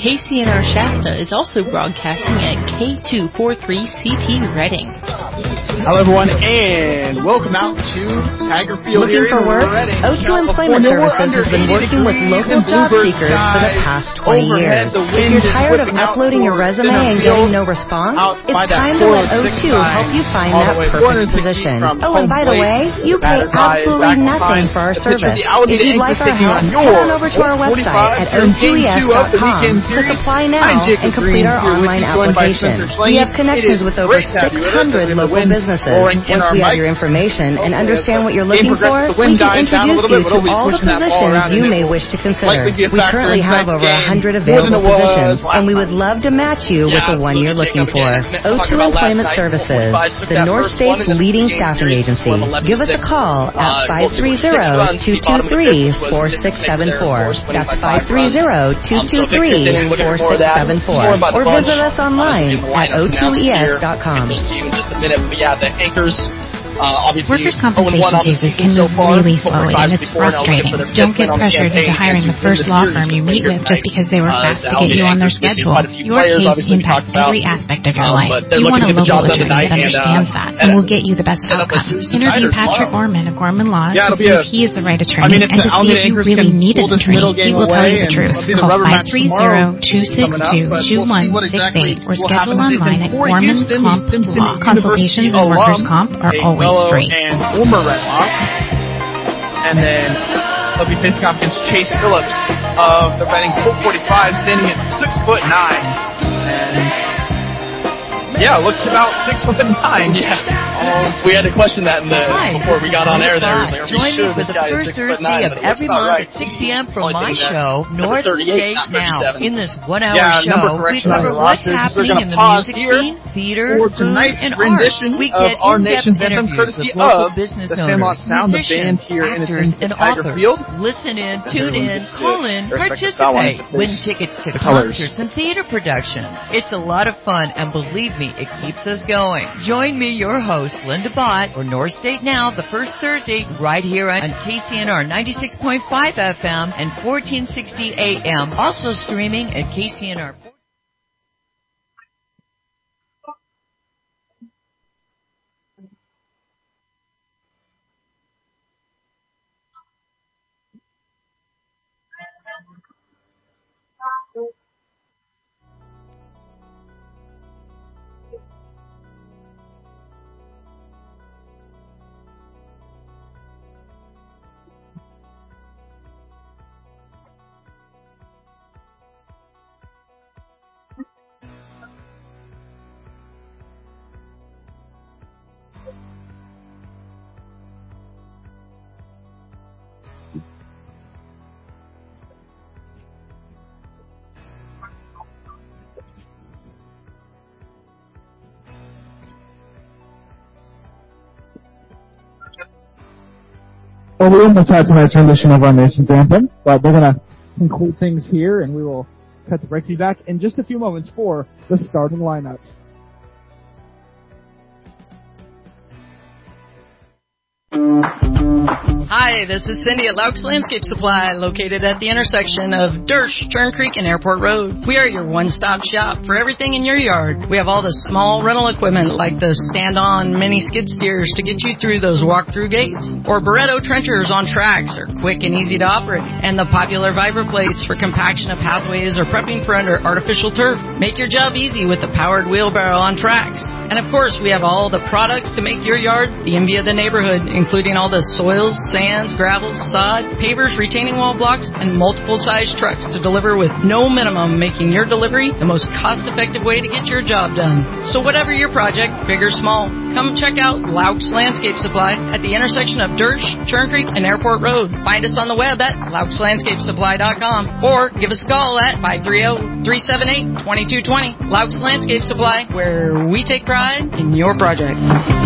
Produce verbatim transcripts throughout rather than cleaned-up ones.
K C N R Shasta is also broadcasting at K two forty-three C T Reading. Hello, everyone, and welcome out to Tiger Field. Looking for work? O two Employment Services has been working with local job seekers for the past twenty years. If you're tired of uploading your resume and getting no response, it's time to let O two help you find that perfect position. Oh, and by the way, you pay absolutely nothing for our service. If you'd like our help, head on over to our website at O two E S dot com. Click apply now and complete our online application. We have connections with over six hundred local businesses. Once we have your information and understand what you're looking for, we can introduce you to all the positions you may wish to consider. We currently have over one hundred available positions, and we would love to match you with the one you're looking for. O two Employment Services, the North State's leading staffing agency. Give us a call at five three zero, two two three, four six seven four. That's five three zero, two two three, four six seven four. Or visit us online at O two E S dot com. The anchors, uh, obviously, workers' compensation cases can move so really slowly, and it's frustrating. Don't get pressured into hiring the first law firm you meet with just because they were fast to get you on their schedule. Your case impacts every aspect of your um, life. You want a local attorney that understands that and will get you the best outcome. Interview Patrick Gorman of Gorman Law to see if he is the right attorney, and to see if you really need an attorney. He will tell you the truth. Call five three zero, two six two, two one six eight or schedule online at Gorman Comp Law. Consultations and workers' comp are always free. And Wilmer Redlock. And then he'll be facing off against Chase Phillips of the Reading Colt forty-five, standing at six foot nine. And yeah, looks about six foot nine. Yeah. Um, we had to question that in the Hi, before we got on air there. Like, Join sure me for the first Thursday of every month right. at six p.m. from my show, North State Now. In this one-hour yeah, show, we cover what's happening in the music scene, theater, for food, tonight's and rendition art. We of get our in-depth nation's anthem, interviews courtesy with local of business the owners, Sandlot Sound, the band musicians, here in actors, attendance and at Tiger authors. Field. Listen in, As tune in, call in, participate, win tickets to concerts and theater productions. It's a lot of fun, and believe me, it keeps us going. Join me, your host, Linda Bott, for North State Now, the first Thursday, right here on K C N R ninety-six point five F M and fourteen sixty A M. Also streaming at K C N R. Well, we almost had tonight's rendition of our nation's anthem, but we're going to conclude things here, and we will cut the break back in just a few moments for the starting lineups. Hi, this is Cindy at Laux Landscape Supply, located at the intersection of Dersh, Turn Creek, and Airport Road. We are your one-stop shop for everything in your yard. We have all the small rental equipment like the stand-on mini skid steers to get you through those walk-through gates, or Barretto trenchers on tracks are quick and easy to operate, and the popular Vibra plates for compaction of pathways or prepping for under artificial turf. Make your job easy with the powered wheelbarrow on tracks. And of course, we have all the products to make your yard the envy of the neighborhood, including all the soils, sands, gravels, sod, pavers, retaining wall blocks, and multiple size trucks to deliver with no minimum, making your delivery the most cost-effective way to get your job done. So whatever your project, big or small, come check out Laux Landscape Supply at the intersection of Dersh, Churn Creek, and Airport Road. Find us on the web at laux landscape supply dot com or give us a call at five three zero, three seven eight, two two two zero. Laux Landscape Supply, where we take pride in your project.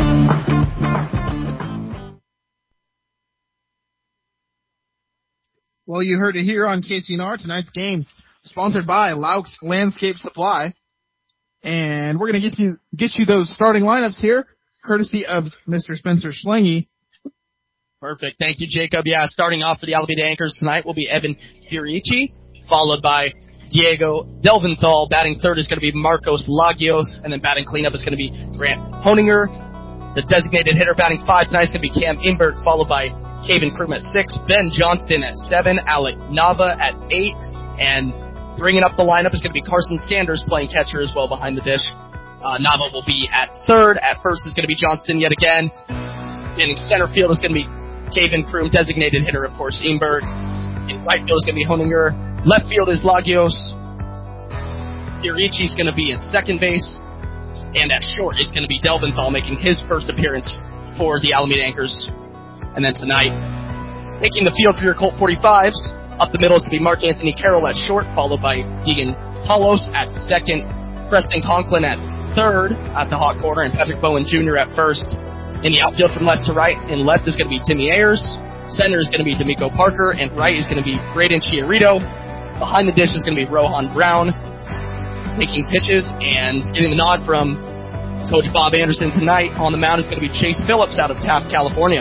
Well, you heard it here on K C N R. Tonight's game sponsored by Laux Landscape Supply. And we're going to get you get you those starting lineups here, courtesy of Mister Spencer Schlange. Perfect. Thank you, Jacob. Yeah, starting off for the Alameda Anchors tonight will be Evan Furici, followed by Diego Delventhal. Batting third is going to be Marcos Lagios, and then batting cleanup is going to be Grant Honinger. The designated hitter batting five tonight is going to be Cam Imbert, followed by Caven Krum at six, Ben Johnston at seven, Alec Nava at eight, and bringing up the lineup is going to be Carson Sanders playing catcher as well behind the dish. Uh, Nava will be at third. At first is going to be Johnston yet again. In center field is going to be Caven Krum, designated hitter, of course, Imbert. In right field is going to be Honinger. Left field is Lagios. Irichi is going to be at second base. And at short is going to be Delventhal making his first appearance for the Alameda Anchors. And then tonight, taking the field for your Colt forty-fives, up the middle is going to be Mark Anthony Carroll at short, followed by Deegan Hollos at second, Preston Conklin at third at the hot corner, and Patrick Bowen Junior at first. In the outfield from left to right, in left is going to be Timmy Ayers, center is going to be D'Amico Parker, and right is going to be Braden Chiarito. Behind the dish is going to be Rohan Brown, taking pitches and getting the nod from Coach Bob Anderson tonight. On the mound is going to be Chase Phillips out of Taft, California.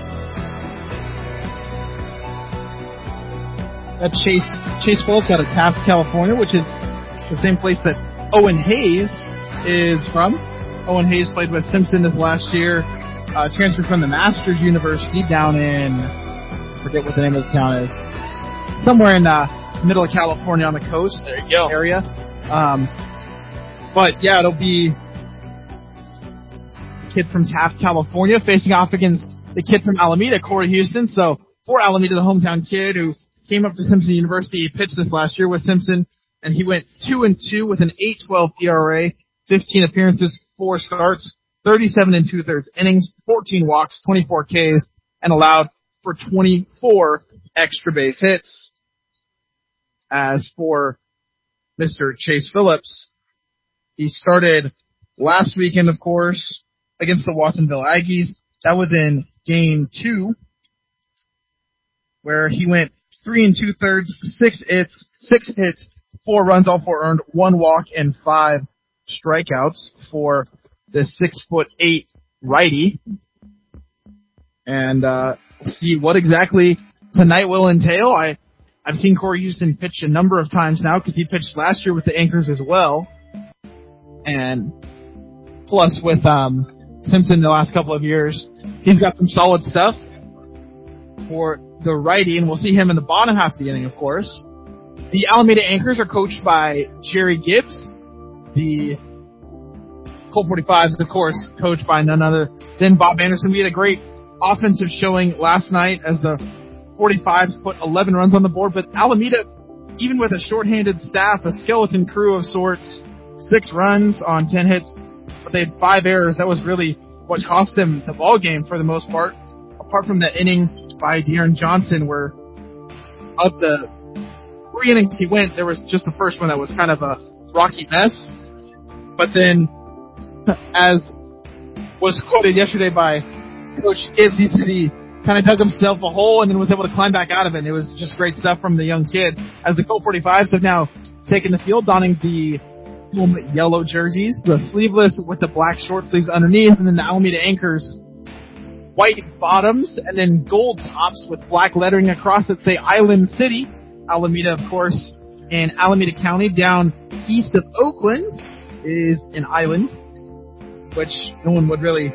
That's Chase Chase Phillips out of Taft, California, which is the same place that Owen Hayes is from. Owen Hayes played with Simpson this last year, uh, transferred from the Masters University down in, I forget what the name of the town is, somewhere in uh, middle of California on the coast there you go. area. Um, but yeah, it'll be a kid from Taft, California, facing off against the kid from Alameda, Corey Houston. So for Alameda, the hometown kid who came up to Simpson University, he pitched this last year with Simpson, and he went two and two with an eight twelve E R A, fifteen appearances, four starts, thirty-seven and two-thirds innings, fourteen walks, twenty-four Ks, and allowed for twenty-four extra base hits. As for Mister Chase Phillips, he started last weekend, of course, against the Watsonville Aggies. That was in game two, where he went three and two-thirds, six hits, six hits, four runs, all four earned, one walk, and five strikeouts for the six foot eight righty. And uh, we'll see what exactly tonight will entail. I, I've seen Corey Houston pitch a number of times now because he pitched last year with the Anchors as well. And plus with um, Simpson the last couple of years, he's got some solid stuff for the righty, and we'll see him in the bottom half of the inning, of course. The Alameda Anchors are coached by Jerry Gibbs. The Colt forty-fives, of course, coached by none other than Bob Anderson. We had a great offensive showing last night as the forty-fives put eleven runs on the board, but Alameda, even with a shorthanded staff, a skeleton crew of sorts, six runs on ten hits, but they had five errors. That was really what cost them the ball game for the most part. Apart from that inning by De'Aaron Johnson, where of the three innings he went, there was just the first one that was kind of a rocky mess. But then, as was quoted yesterday by Coach Gibbs, he said he kind of dug himself a hole and then was able to climb back out of it. And it was just great stuff from the young kid. As the Colt forty-fives have now taken the field, donning the yellow jerseys, the sleeveless with the black short sleeves underneath, and then the Alameda Anchors white bottoms and then gold tops with black lettering across that say Island City. Alameda, of course, in Alameda County, down east of Oakland, is an island, which no one would really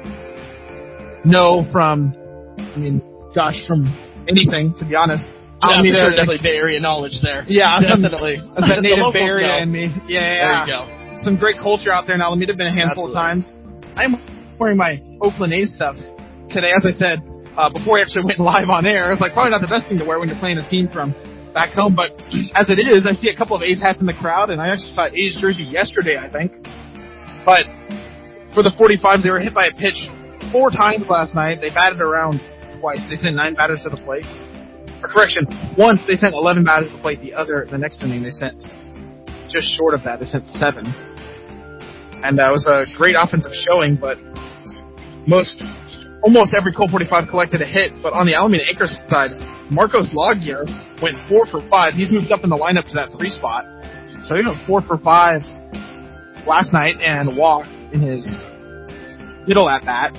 know from, I mean, gosh, from anything, to be honest. Yeah, Alameda, sure, definitely Bay Area knowledge there. Yeah, definitely. That's that native Bay Area in me. Yeah, yeah, there you go. Some great culture out there in Alameda. Been a handful Absolutely. of times. I'm wearing my Oakland A's stuff today. As I said, uh, before I actually went live on air, I was like, probably not the best thing to wear when you're playing a team from back home, but as it is, I see a couple of A's hats in the crowd, and I actually saw an A's jersey yesterday, I think. But for the forty-fives, they were hit by a pitch four times last night. They batted around twice. They sent nine batters to the plate. Or correction, once they sent eleven batters to the plate. The other, the next inning, they sent just short of that. They sent seven. And that uh, was a great offensive showing, but most, almost every Colt forty-five collected a hit. But on the Alameda Anchors side, Marcos Lagios went four for five. He's moved up in the lineup to that three spot. So he went four for five last night and walked in his middle at bat.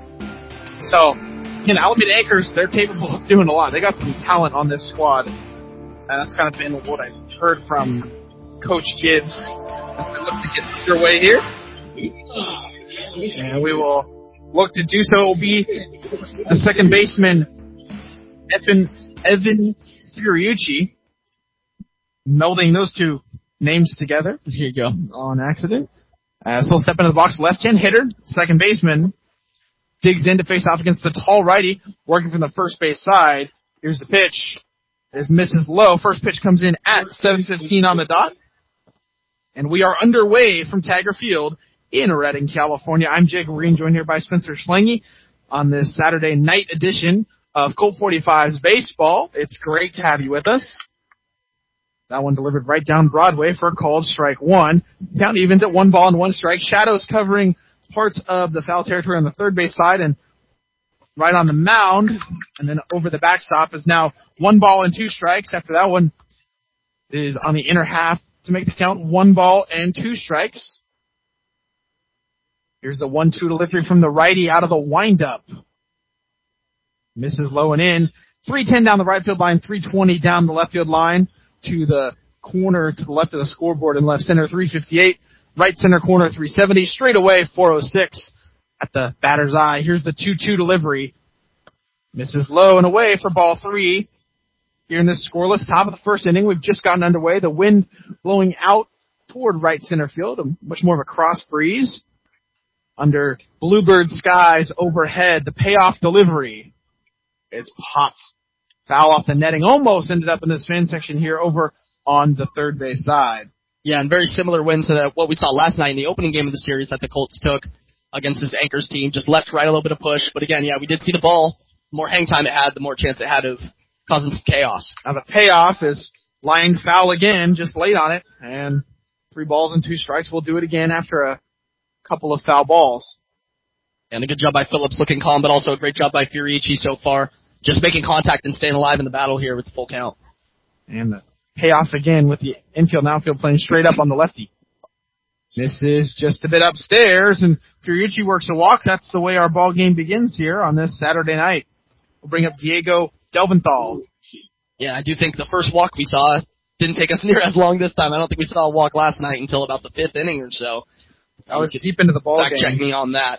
So, you know, Alameda Anchors, they're capable of doing a lot. They got some talent on this squad. And that's kind of been what I've heard from Coach Gibbs as we look to get underway here. And we will look to do so. It will be the second baseman, Evan, Evan Furiucci, melding those two names together. Here you go. On accident. Uh, so step into the box, left-hand hitter, second baseman, digs in to face off against the tall righty, working from the first base side. Here's the pitch. It misses low. First pitch comes in at seven fifteen on the dot. And we are underway from Taggart Field in Redding, California. I'm Jake Green, joined here by Spencer Schlange on this Saturday night edition of Colt forty-five's Baseball. It's great to have you with us. That one delivered right down Broadway for a called strike one. Count evens at one ball and one strike. Shadows covering parts of the foul territory on the third base side, and right on the mound, and then over the backstop is now one ball and two strikes. After that one is on the inner half to make the count one ball and two strikes. Here's the one two delivery from the righty out of the windup. Misses low and in. three ten down the right field line, three twenty down the left field line to the corner to the left of the scoreboard and left center, three fifty-eight. Right center corner, three seventy. Straight away, four oh six at the batter's eye. Here's the two two delivery. Misses low and away for ball three. Here in this scoreless top of the first inning, we've just gotten underway. The wind blowing out toward right center field, a much more of a cross breeze. Under bluebird skies overhead, the payoff delivery is popped. Foul off the netting. Almost ended up in this fan section here over on the third base side. Yeah, and very similar win to the, what we saw last night in the opening game of the series that the Colts took against this Anchors team. Just left, right, a little bit of push. But again, yeah, we did see the ball. The more hang time it had, the more chance it had of causing some chaos. Now the payoff is lined foul again, just late on it. And three balls and two strikes. We'll do it again after a couple of foul balls. And a good job by Phillips looking calm, but also a great job by Furiucci so far. Just making contact and staying alive in the battle here with the full count. And the payoff again with the infield and outfield playing straight up on the lefty. This is just a bit upstairs, and Furiucci works a walk. That's the way our ball game begins here on this Saturday night. We'll bring up Diego Delventhal. Yeah, I do think the first walk we saw didn't take us near as long this time. I don't think we saw a walk last night until about the fifth inning or so. I was deep into the ball fact game. Check me on that.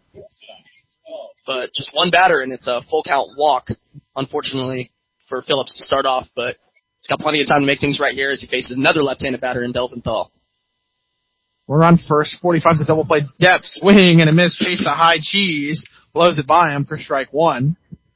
But just one batter, and it's a full count walk, unfortunately, for Phillips to start off. But he's got plenty of time to make things right here as he faces another left-handed batter in Delventhal. We're on first. forty-five's a double play. Depth, swing, and a miss. Chase the high cheese. Blows it by him for strike one.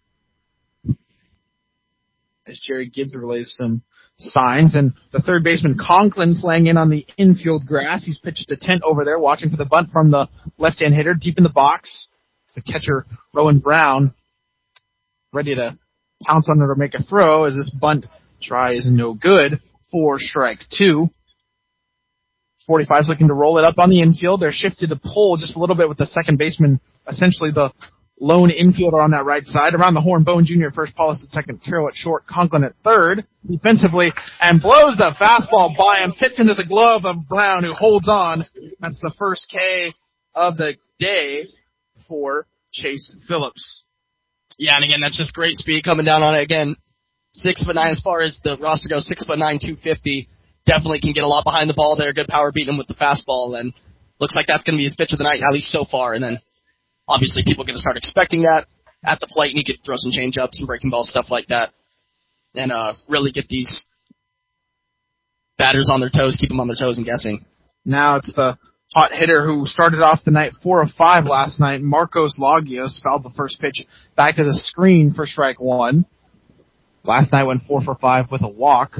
As Jerry Gibbs relays some signs. And the third baseman, Conklin, playing in on the infield grass. He's pitched a tent over there, watching for the bunt from the left-hand hitter deep in the box. The catcher, Rowan Brown, ready to pounce on it or make a throw as this bunt try is no good for strike two. forty-five's looking to roll it up on the infield. They're shifted to pull just a little bit with the second baseman, essentially the lone infielder on that right side. Around the horn, Bowen Junior first, Paulus at second, Carroll at short, Conklin at third, defensively, and blows the fastball by him, fits into the glove of Brown, who holds on. That's the first K of the day for Chase Phillips. Yeah, and again, that's just great speed coming down on it. Again, six foot nine as far as the roster goes, six foot nine, two fifty. Definitely can get a lot behind the ball there. Good power beating him with the fastball, and looks like that's going to be his pitch of the night, at least so far. And then obviously people are going to start expecting that at the plate, and he could throw some change-ups and breaking balls, stuff like that, and uh, really get these batters on their toes, keep them on their toes and guessing. Now it's the hot hitter who started off the night four of five last night, Marcos Lagios, fouled the first pitch back to the screen for strike one. Last night went four for five with a walk.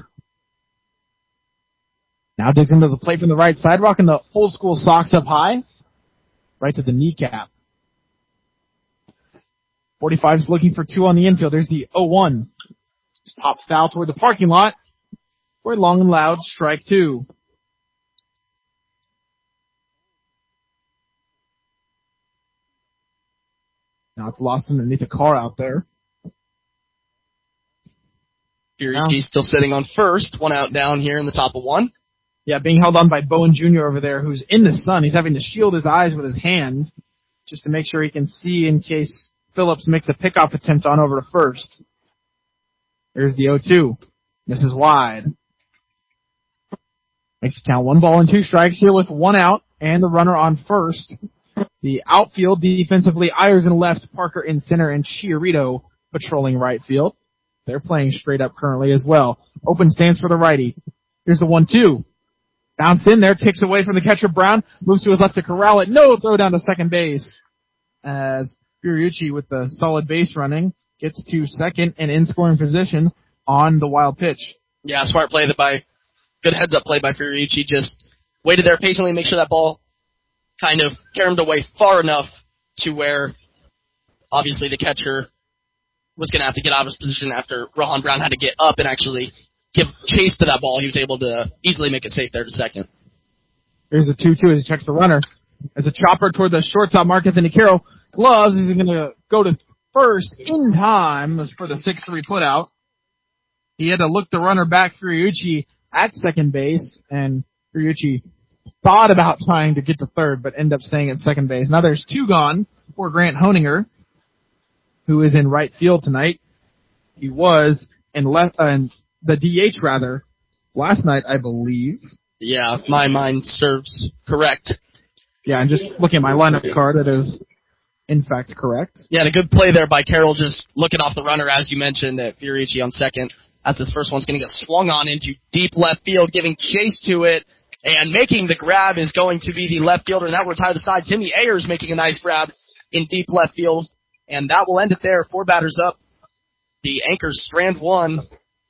Now digs into the plate from the right side, rocking the old school socks up high, right to the kneecap. forty-five's looking for two on the infield. There's the oh one. Just popped foul toward the parking lot. For a long and loud strike two. Now it's lost underneath a car out there. Furiucci still sitting on first. One out down here in the top of one. Yeah, being held on by Bowen Junior over there, who's in the sun. He's having to shield his eyes with his hand just to make sure he can see in case Phillips makes a pickoff attempt on over to first. There's the oh two. Misses wide. Makes it count one ball and two strikes here with one out and the runner on first. The outfield defensively, Ayers in left, Parker in center, and Chiarito patrolling right field. They're playing straight up currently as well. Open stance for the righty. Here's the one two. Bounce in there, kicks away from the catcher Brown, moves to his left to corral it. No throw down to second base as Furiucci with the solid base running gets to second and in scoring position on the wild pitch. Yeah, smart play that by good heads up play by Furiucci. Just waited there patiently, make sure that ball kind of caromed away far enough to where obviously the catcher was going to have to get out of his position after Rohan Brown had to get up and actually give chase to that ball. He was able to easily make it safe there to second. Here's a two two as he checks the runner. As a chopper toward the shortstop, Mark Anthony Carroll gloves. He's going to go to first in time for the six three put out. He had to look the runner back, Furiucci, at second base, and Furiucci thought about trying to get to third, but ended up staying at second base. Now there's two gone for Grant Honinger, who is in right field tonight. He was in left, uh, in the D H rather, last night, I believe. Yeah, if my mind serves correct. Yeah, and just looking at my lineup card, that is, in fact, correct. Yeah, and a good play there by Carroll, just looking off the runner, as you mentioned, at Furiucci on second. That's his first one's going to get swung on into deep left field, giving chase to it, and making the grab is going to be the left fielder, and that will retire the side. Timmy Ayers making a nice grab in deep left field, and that will end it there. Four batters up. The Anchors strand one.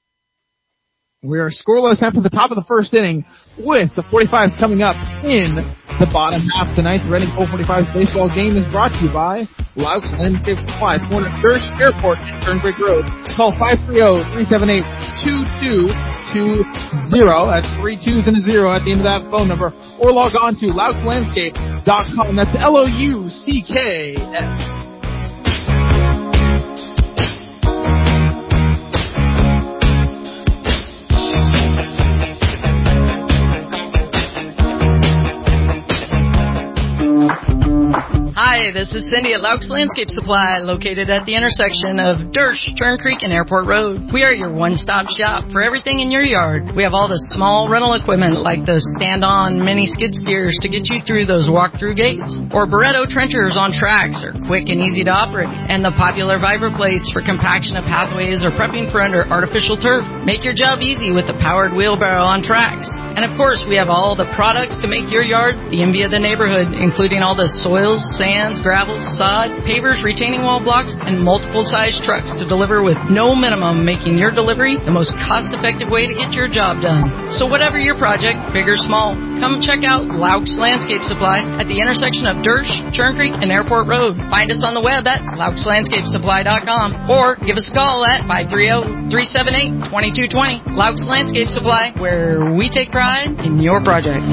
We are scoreless after the top of the first inning with the forty-fives coming up in the bottom half. Tonight's Reading four forty-fives baseball game is brought to you by Loucks Landscape Supply, corner Durst Airport and Turnbridge Road. Call five three zero, three seven eight, two two two zero. That's three twos and a zero at the end of that phone number. Or log on to loucks landscape dot com. That's L O U C K S. Hi, this is Cindy at Loucks Landscape Supply, located at the intersection of Dersh, Turn Creek, and Airport Road. We are your one-stop shop for everything in your yard. We have all the small rental equipment like the stand-on mini skid steers to get you through those walk-through gates, or Barretto trenchers on tracks are quick and easy to operate, and the popular Vibra plates for compaction of pathways or prepping for under artificial turf. Make your job easy with the powered wheelbarrow on tracks. And of course, we have all the products to make your yard the envy of the neighborhood, including all the soils, sands, gravels, sod, pavers, retaining wall blocks, and multiple size trucks to deliver with no minimum, making your delivery the most cost-effective way to get your job done. So whatever your project, big or small, come check out Loucks Landscape Supply at the intersection of Dersh, Turn Creek, and Airport Road. Find us on the web at loucks landscape supply dot com or give us a call at five three zero, three seven eight, two two two zero. Loucks Landscape Supply, where we take pride in your project.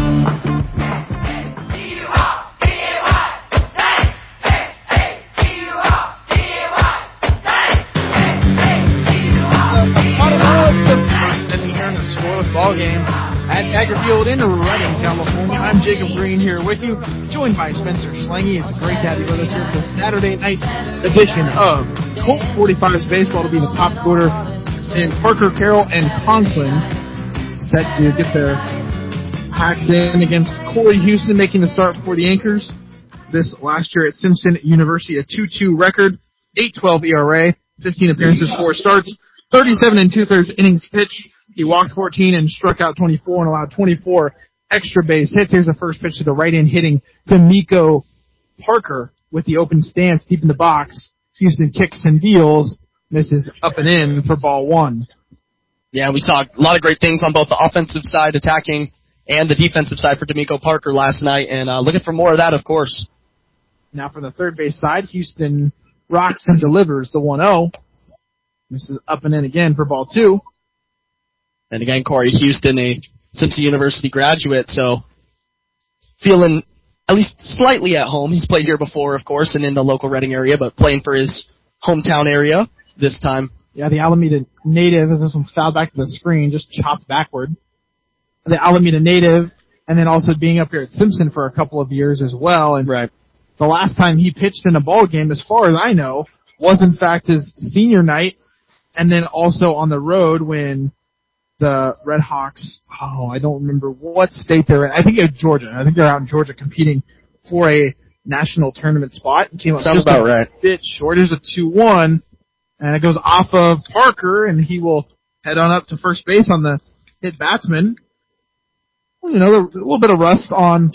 Ball game at Tiger Field in Redding, California. I'm Jacob Green here with you, joined by Spencer Schlange. It's great to have you with us here for the Saturday night edition of Colt forty-fives Baseball. To be the top quarter, and Parker, Carroll, and Conklin set to get their hacks in against Corey Houston, making the start for the Anchors. This last year at Simpson University, a two two record, eight twelve E R A, fifteen appearances, four starts, thirty-seven and two-thirds innings pitched. He walked fourteen and struck out twenty-four and allowed twenty-four extra base hits. Here's the first pitch to the right-hand hitting D'Amico Parker with the open stance deep in the box. Houston kicks and deals. Misses up and in for ball one. Yeah, we saw a lot of great things on both the offensive side attacking and the defensive side for D'Amico Parker last night, and uh, looking for more of that, of course. Now from the third base side, Houston rocks and delivers the one oh. Misses up and in again for ball two. And again, Corey Houston, a Simpson University graduate, so feeling at least slightly at home. He's played here before, of course, and in the local Reading area, but playing for his hometown area this time. Yeah, the Alameda native, as this one's fouled back to the screen, just chopped backward. The Alameda native, and then also being up here at Simpson for a couple of years as well. And right. The last time he pitched in a ball game, as far as I know, was in fact his senior night, and then also on the road when the Red Hawks, oh, I don't remember what state they're in. I think it's Georgia. I think they're out in Georgia competing for a national tournament spot. Came up Sounds about right. Bit short. There's a two one, and it goes off of Parker, and he will head on up to first base on the hit batsman. You know, a little bit of rust on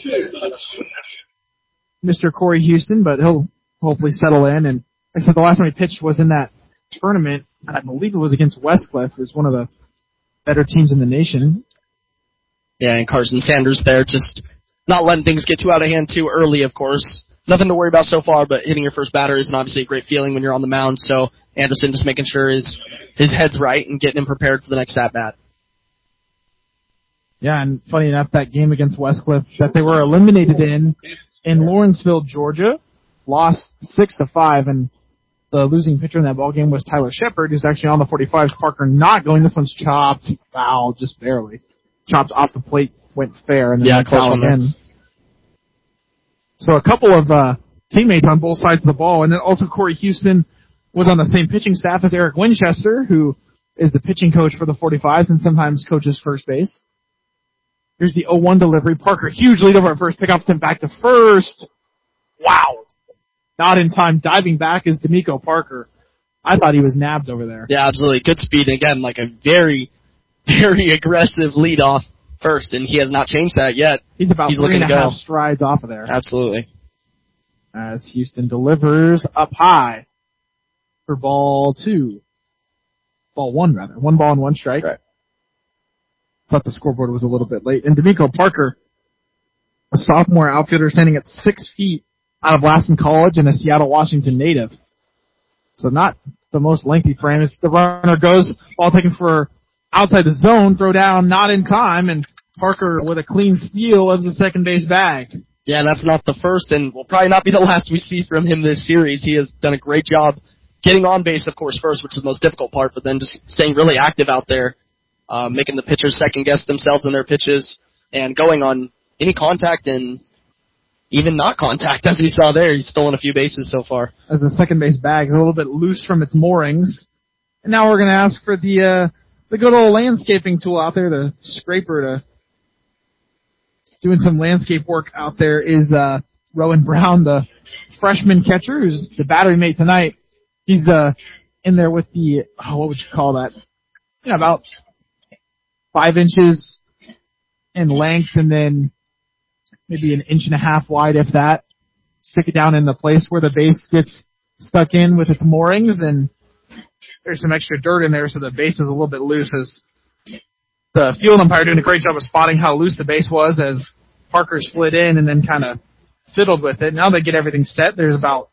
Mister Corey Houston, but he'll hopefully settle in. And like I said, the last time he pitched was in that tournament, and I believe it was against Westcliff, who's one of the better teams in the nation. Yeah, and Carson Sanders there, just not letting things get too out of hand too early, of course. Nothing to worry about so far, but hitting your first batter isn't obviously a great feeling when you're on the mound, so Anderson just making sure his, his head's right and getting him prepared for the next at-bat. Yeah, and funny enough, that game against Westcliff that they were eliminated in, in Lawrenceville, Georgia, lost six to five, and the losing pitcher in that ball game was Tyler Shepard, who's actually on the forty-fives. Parker not going. This one's chopped, foul, just barely. Chopped off the plate, went fair, and then yeah, foul again. So a couple of uh, teammates on both sides of the ball, and then also Corey Houston was on the same pitching staff as Eric Winchester, who is the pitching coach for the forty-fives and sometimes coaches first base. Here's the oh one delivery. Parker, huge lead over at first. Pickoff him back to first. Wow. Not in time. Diving back is D'Amico Parker. I thought he was nabbed over there. Yeah, absolutely. Good speed. Again, like a very, very aggressive lead off first, and he has not changed that yet. He's about He's three and a half go. strides off of there. Absolutely. As Houston delivers up high for ball two. Ball one, rather. One ball and one strike. Right. Thought the scoreboard was a little bit late. And D'Amico Parker, a sophomore outfielder standing at six feet out of Lassen College and a Seattle, Washington native. So not the most lengthy frame. As the runner goes, ball taken for outside the zone, throw down, not in time, and Parker with a clean steal of the second base bag. Yeah, and that's not the first, and will probably not be the last we see from him this series. He has done a great job getting on base, of course, first, which is the most difficult part, but then just staying really active out there. Uh, making the pitchers second-guess themselves in their pitches and going on any contact and even not contact, as we saw there. He's stolen a few bases so far. As the second base bag is a little bit loose from its moorings. And now we're going to ask for the uh, the good old landscaping tool out there, the scraper, to doing some landscape work out there is uh, Rowan Brown, the freshman catcher, who's the battery mate tonight. He's uh, in there with the, oh, what would you call that? You know, about five inches in length and then maybe an inch and a half wide, if that. Stick it down in the place where the base gets stuck in with its moorings, and there's some extra dirt in there so the base is a little bit loose. As the field umpire doing a great job of spotting how loose the base was as Parker slid in and then kind of fiddled with it. Now they get everything set. There's about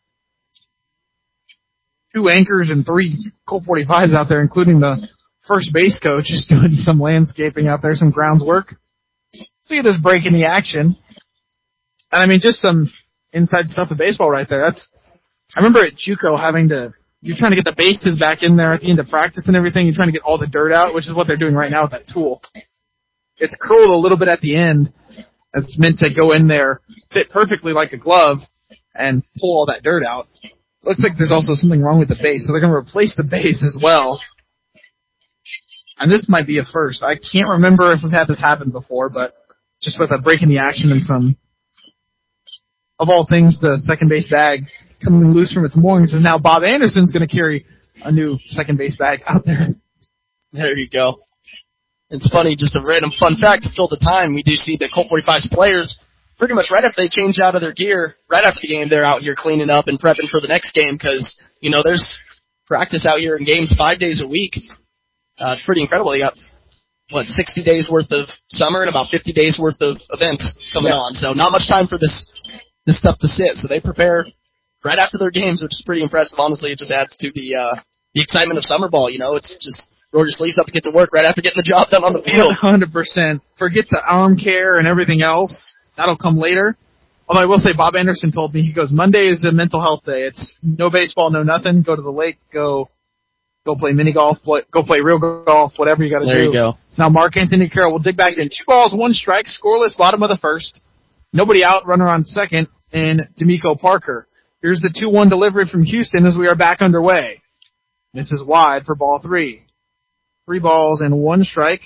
two anchors and three Colt forty-fives out there, including the first base coach is doing some landscaping out there, some grounds work. So you get this break in the action. And I mean, just some inside stuff of baseball right there. That's, I remember at JUCO having to, you're trying to get the bases back in there at the end of practice and everything. You're trying to get all the dirt out, which is what they're doing right now with that tool. It's curled a little bit at the end. It's meant to go in there, fit perfectly like a glove, and pull all that dirt out. Looks like there's also something wrong with the base, so they're going to replace the base as well. And this might be a first. I can't remember if we've had this happen before, but just with a break in the action and some, of all things, the second base bag coming loose from its moorings, and now Bob Anderson's going to carry a new second base bag out there. There you go. It's funny, just a random fun fact to fill the time. We do see the Colt forty-fives players pretty much right after they change out of their gear, right after the game, they're out here cleaning up and prepping for the next game because, you know, there's practice out here in games five days a week. Uh, it's pretty incredible. You got, what, sixty days worth of summer and about fifty days worth of events coming yeah. on. So not much time for this this stuff to sit. So they prepare right after their games, which is pretty impressive. Honestly, it just adds to the uh, the excitement of summer ball. You know, it's just roll your sleeves up and get to work right after getting the job done on the field. one hundred percent. Forget the arm care and everything else. That'll come later. Although I will say Bob Anderson told me, he goes, Monday is the mental health day. It's no baseball, no nothing. Go to the lake, go go play mini golf, play, go play real golf, whatever you got to do. There you go. So now Mark Anthony Carroll will dig back in. Two balls, one strike, scoreless, bottom of the first. Nobody out, runner on second, and D'Amico Parker. Here's the two one delivery from Houston as we are back underway. Misses wide for ball three. Three balls and one strike.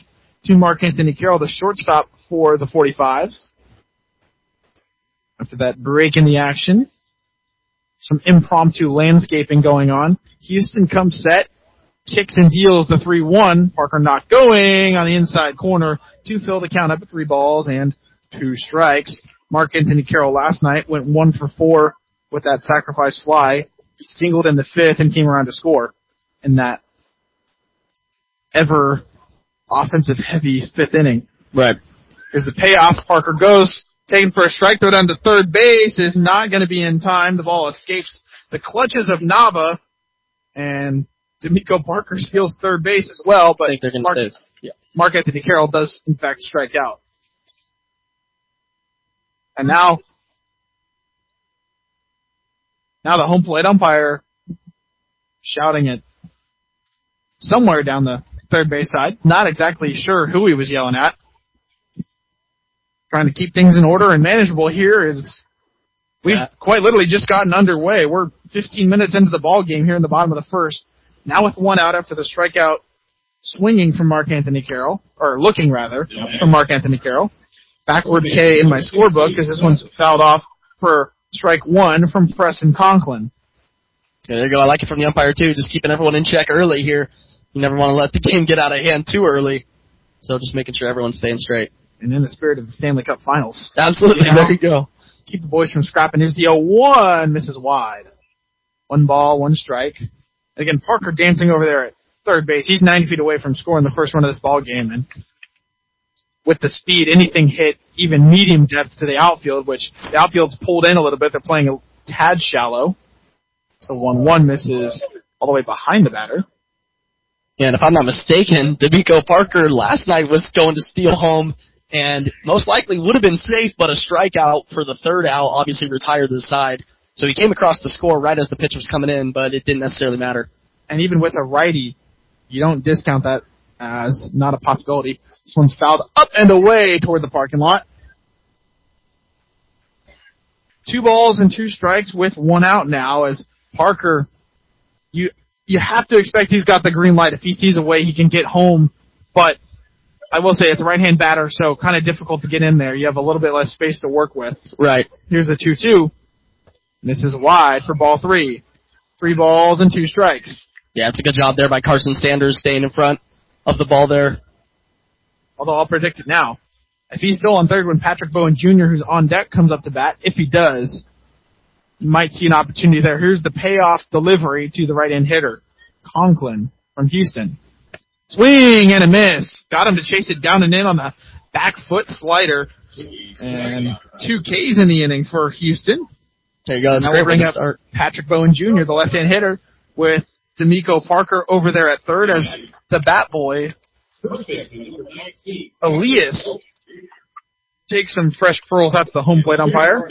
to Mark Anthony Carroll, the shortstop for the forty-fives. After that break in the action, some impromptu landscaping going on. Houston comes set, kicks and deals the three one. Parker not going on the inside corner to fill the count up at three balls and two strikes. Mark Anthony Carroll last night went one for four with that sacrifice fly. He singled in the fifth and came around to score in that ever offensive heavy fifth inning. Right. Here's the payoff. Parker goes, taken for a strike, throw down to third base, is not going to be in time. The ball escapes the clutches of Nava, and D'Amico Parker steals third base as well, but I think they're gonna Mark, save. Yeah. Mark Anthony Carroll does, in fact, strike out. And now, now the home plate umpire shouting at somewhere down the third base side. Not exactly sure who he was yelling at. Trying to keep things in order and manageable here is we've yeah. quite literally just gotten underway. We're fifteen minutes into the ball game here in the bottom of the first. Now with one out after the strikeout swinging from Mark Anthony Carroll, or looking rather, from Mark Anthony Carroll. Backward K in my scorebook because this one's fouled off for strike one from Preston Conklin. Okay, there you go. I like it from the umpire too, just keeping everyone in check early here. You never want to let the game get out of hand too early. So just making sure everyone's staying straight. And in the spirit of the Stanley Cup Finals. Absolutely. You know, there you go. Keep the boys from scrapping. Here's the oh one. Misses wide. One ball, one strike. Again, Parker dancing over there at third base. He's ninety feet away from scoring the first run of this ball game. And with the speed, anything hit even medium depth to the outfield, which the outfield's pulled in a little bit. They're playing a tad shallow. So one one misses all the way behind the batter. And if I'm not mistaken, D'Amico Parker last night was going to steal home and most likely would have been safe, but a strikeout for the third out obviously retired to the side. So he came across the score right as the pitch was coming in, but it didn't necessarily matter. And even with a righty, you don't discount that as not a possibility. This one's fouled up and away toward the parking lot. Two balls and two strikes with one out now as Parker, you you have to expect he's got the green light. If he sees a way, he can get home. But I will say it's a right-hand batter, so kind of difficult to get in there. You have a little bit less space to work with. Right. Here's a two two. Misses wide for ball three. Three balls and two strikes. Yeah, it's a good job there by Carson Sanders staying in front of the ball there. Although I'll predict it now. If he's still on third when Patrick Bowen Junior, who's on deck, comes up to bat, if he does, you might see an opportunity there. Here's the payoff delivery to the right-hand hitter, Conklin from Houston. Swing and a miss. Got him to chase it down and in on the back foot slider. And two Ks in the inning for Houston. There you go. Now we'll bring up start. Patrick Bowen Junior, the left-hand hitter, with D'Amico Parker over there at third as the bat boy, Elias, takes some fresh pearls out to the home plate umpire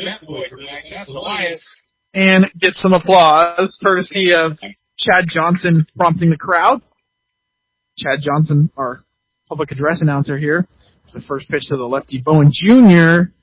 and gets some applause courtesy of Chad Johnson prompting the crowd. Chad Johnson, our public address announcer here. It's the first pitch to the lefty. Bowen Junior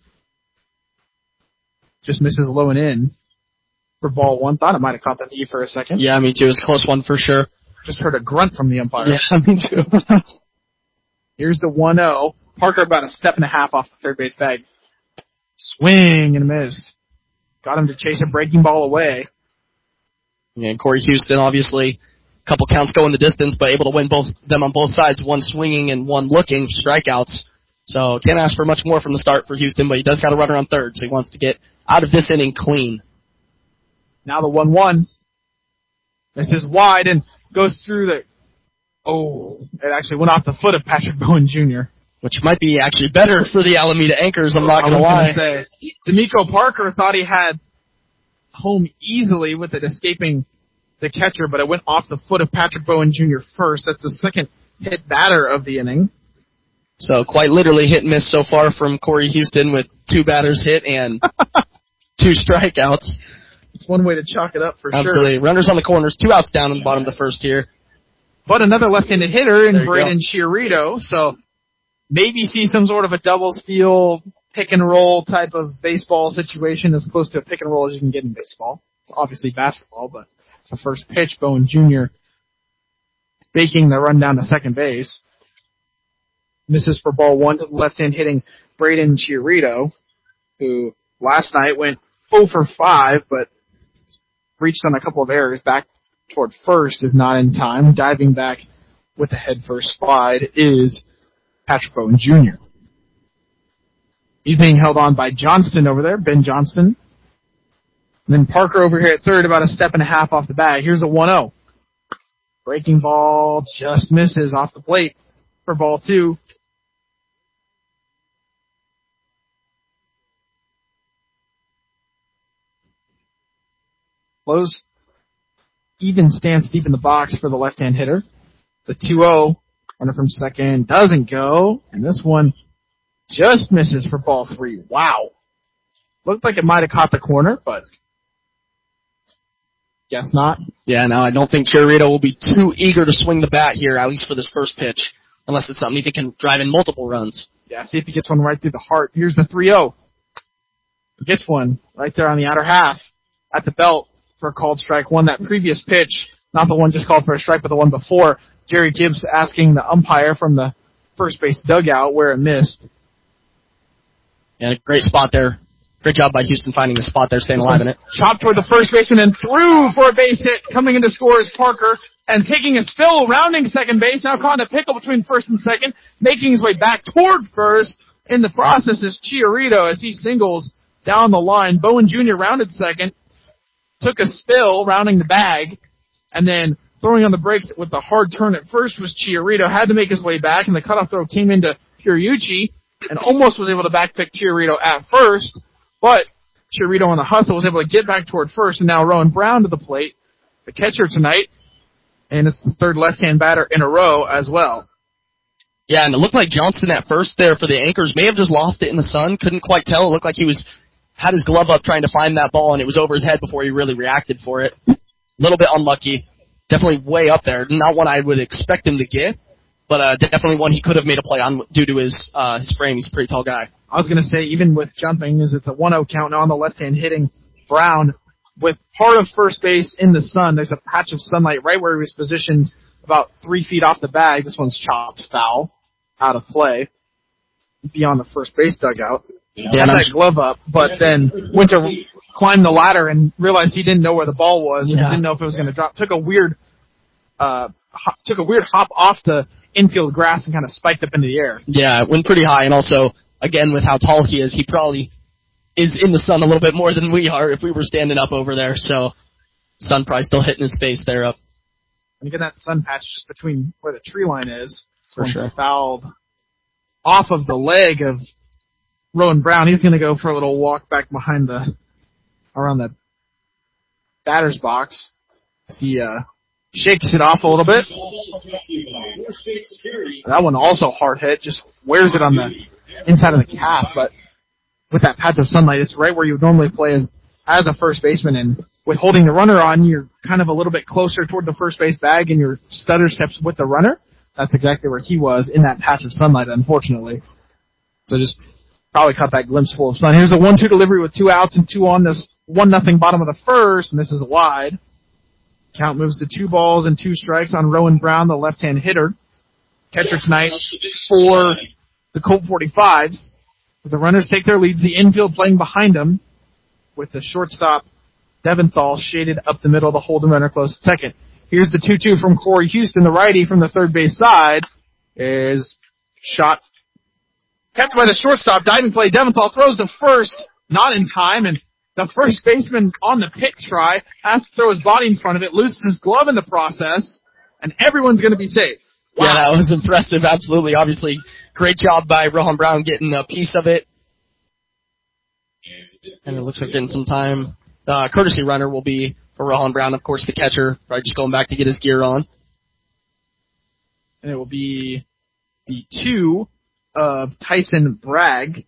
just misses low and in for ball one. Thought it might have caught the knee for a second. Yeah, me too. It was a close one for sure. Just heard a grunt from the umpire. Yeah, me too. Here's the one oh. Parker about a step and a half off the third base bag. Swing and a miss. Got him to chase a breaking ball away. Yeah, and Corey Houston, obviously, a couple counts going the distance, but able to win both them on both sides, one swinging and one looking, strikeouts. So can't ask for much more from the start for Houston, but he does got a runner on third, so he wants to get out of this inning clean. Now the one one. This is wide and goes through the... Oh, it actually went off the foot of Patrick Bowen Junior Which might be actually better for the Alameda Anchors, I'm not going to lie. Say, D'Amico Parker thought he had home easily with it escaping the catcher, but it went off the foot of Patrick Bowen Junior first. That's the second hit batter of the inning. So quite literally hit and miss so far from Corey Houston with two batters hit and two strikeouts. It's one way to chalk it up for Absolutely. sure. Absolutely. Runners on the corners, two outs down in the bottom of the first here. But another left-handed hitter in Braden Chiarito, so maybe see some sort of a double steal, pick and roll type of baseball situation, as close to a pick and roll as you can get in baseball. It's obviously basketball, but it's the first pitch. Bowen Junior baking the run down to second base. misses for ball one to the left-hand hitting Braden Chiarito, who last night went oh for five, but reached on a couple of errors back toward first is not in time. Diving back with the head-first slide is Patrick Bowen Junior He's being held on by Johnston over there, Ben Johnston. And then Parker over here at third, about a step and a half off the bag. Here's a one oh. Breaking ball just misses off the plate for ball two. Close, even stance deep in the box for the left-hand hitter. The two oh, runner from second doesn't go, and this one just misses for ball three. Wow. Looked like it might have caught the corner, but guess not. Yeah, no, I don't think Chiarito will be too eager to swing the bat here, at least for this first pitch, unless it's something he can drive in multiple runs. Yeah, see if he gets one right through the heart. Here's the three oh. Gets one right there on the outer half at the belt for a called strike one. That previous pitch, not the one just called for a strike, but the one before, Jerry Gibbs asking the umpire from the first base dugout where it missed. Yeah, great spot there. Great job by Houston finding the spot there, staying alive in it. Chopped toward the first baseman and threw for a base hit. Coming in to score is Parker. And taking a spill, rounding second base, now caught in a pickle between first and second, making his way back toward first. In the process is Chiarito as he singles down the line. Bowen Junior rounded second, took a spill, rounding the bag, and then throwing on the brakes with the hard turn at first was Chiarito. Had to make his way back, and the cutoff throw came into Puriucci and almost was able to backpick Chiarito at first, but Chiarito on the hustle was able to get back toward first, and now Rowan Brown to the plate, the catcher tonight, and it's the third left-hand batter in a row as well. Yeah, and it looked like Johnston at first there for the Anchors may have just lost it in the sun. Couldn't quite tell. It looked like he was had his glove up trying to find that ball, and it was over his head before he really reacted for it. A little bit unlucky. Definitely way up there. Not one I would expect him to get, but uh, definitely one he could have made a play on due to his uh, his frame. He's a pretty tall guy. I was going to say, even with jumping, is it's a one oh count now on the left-hand hitting Brown. With part of first base in the sun, there's a patch of sunlight right where he was positioned about three feet off the bag. This one's chopped foul, out of play, beyond the first base dugout. Yeah, had that glove up, but then went to climb the ladder and realized he didn't know where the ball was and yeah. didn't know if it was going to drop. Took a weird, uh, hop, took a weird hop off the infield grass and kind of spiked up into the air. Yeah, it went pretty high, and also, again, with how tall he is, he probably is in the sun a little bit more than we are if we were standing up over there, so sun probably still hitting his face there up. And again, that sun patch just between where the tree line is. For sure. Fouled off of the leg of Rowan Brown. He's going to go for a little walk back behind the, around the batter's box as he uh, shakes it off a little bit. That one also hard hit, just wears it on the inside of the calf, but with that patch of sunlight, it's right where you would normally play as as a first baseman, and with holding the runner on, you're kind of a little bit closer toward the first base bag, and your stutter steps with the runner. That's exactly where he was in that patch of sunlight, unfortunately. So just probably caught that glimpse full of sun. Here's a one two delivery with two outs and two on this one nothing bottom of the first, and this is wide. Count moves to two balls and two strikes on Rowan Brown, the left-hand hitter. Catcher tonight for the Colt forty-fives. As the runners take their leads, the infield playing behind them with the shortstop Deventhal shaded up the middle to hold the runner close to second. Here's the two two from Corey Houston, the righty from the third base side. Is shot kept by the shortstop. Diving play. Deventhal throws to first, not in time, and the first baseman on the pick try has to throw his body in front of it, loses his glove in the process, and everyone's going to be safe. Wow. Yeah, that was impressive, absolutely. Obviously, great job by Rohan Brown getting a piece of it. And it looks like getting some time. The uh, courtesy runner will be for Rohan Brown, of course, the catcher, probably just going back to get his gear on. And it will be the two of Tyson Bragg.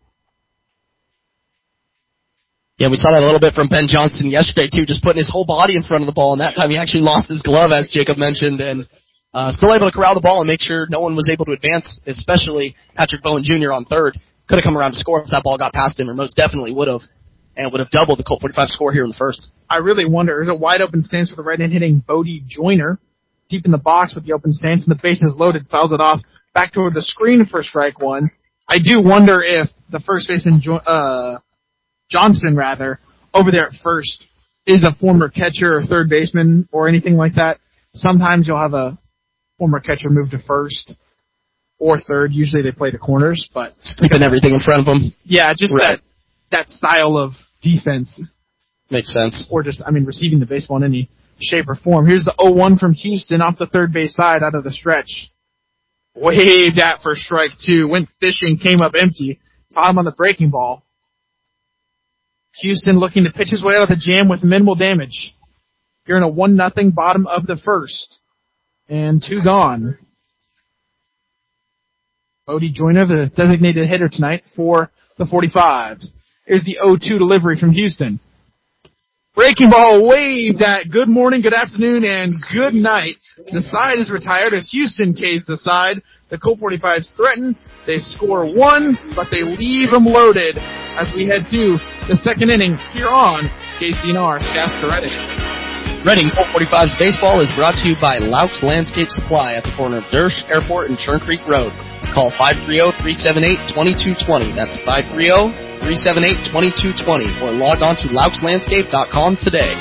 Yeah, we saw that a little bit from Ben Johnston yesterday, too, just putting his whole body in front of the ball, and that time he actually lost his glove, as Jacob mentioned, and uh, still able to corral the ball and make sure no one was able to advance, especially Patrick Bowen Junior on third. Could have come around to score if that ball got past him, or most definitely would have, and would have doubled the Colt forty-five score here in the first. I really wonder, there's a wide open stance for the right-hand hitting Bodie Joyner, deep in the box with the open stance, and the base is loaded, fouls it off back toward the screen for strike one. I do wonder if the first baseman, uh, Johnston, rather, over there at first, is a former catcher or third baseman or anything like that. Sometimes you'll have a former catcher move to first or third. Usually they play the corners, but keeping everything in front of them. Yeah, just right. that that style of defense makes sense. Or just, I mean, receiving the baseball in any shape or form. Here's the oh one from Houston off the third base side out of the stretch. Waved at for strike two. Went fishing, came up empty. Caught him on the breaking ball. Houston looking to pitch his way out of the jam with minimal damage. You're in a one nothing bottom of the first. And two gone. Odie Joyner, the designated hitter tonight for the forty-fives. Here's the oh two delivery from Houston. Breaking ball waved at good morning, good afternoon, and good night. The side is retired as Houston K's the side. The Colt forty-fives threaten. They score one, but they leave them loaded as we head to the second inning here on K C N R Shasta Reading. Reading Colt forty-fives baseball is brought to you by Laux Landscape Supply at the corner of Dersch Airport and Churn Creek Road. Call five three zero, three seven eight, two two two zero. That's five three zero, three seven eight, two two two zero. Or log on to laux landscape dot com today.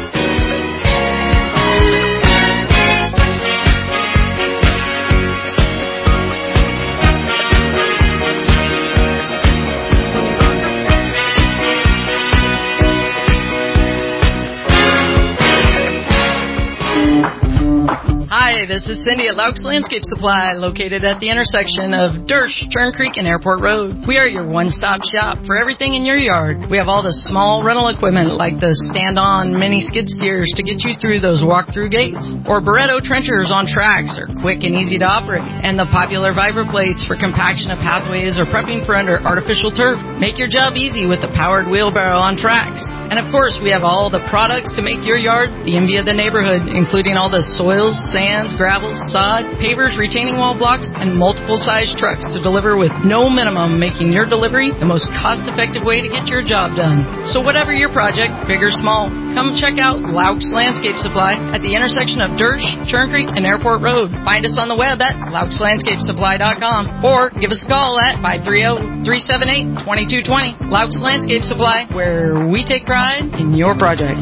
Hi, this is Cindy at Laux Landscape Supply, located at the intersection of Dersch, Churn Creek, and Airport Road. We are your one-stop shop for everything in your yard. We have all the small rental equipment like the stand-on mini skid steers to get you through those walk-through gates, or Barretto trenchers on tracks are quick and easy to operate, and the popular Vibra plates for compaction of pathways or prepping for under artificial turf. Make your job easy with the powered wheelbarrow on tracks. And of course, we have all the products to make your yard the envy of the neighborhood, including all the soils, sands, gravels, sod, pavers, retaining wall blocks, and multiple size trucks to deliver with no minimum, making your delivery the most cost-effective way to get your job done. So whatever your project, big or small, come check out Laux Landscape Supply at the intersection of Dersch, Churn Creek, and Airport Road. Find us on the web at laux landscape supply dot com or give us a call at five three zero, three seven eight, two two two zero. Laux Landscape Supply, where we take pride in your project.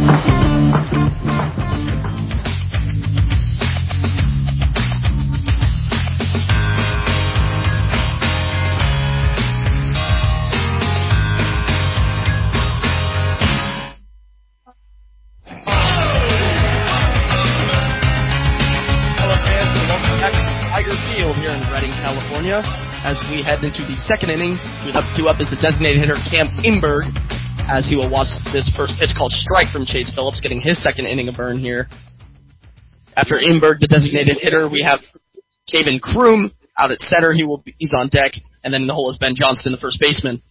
As we head into the second inning, we have two up as the designated hitter Cam Imberg, as he will watch this first pitch called strike from Chase Phillips, getting his second inning of burn here. After Imberg, the designated hitter, we have Kevin Kroom out at center. He will be, he's on deck, and then in the hole is Ben Johnston, the first baseman.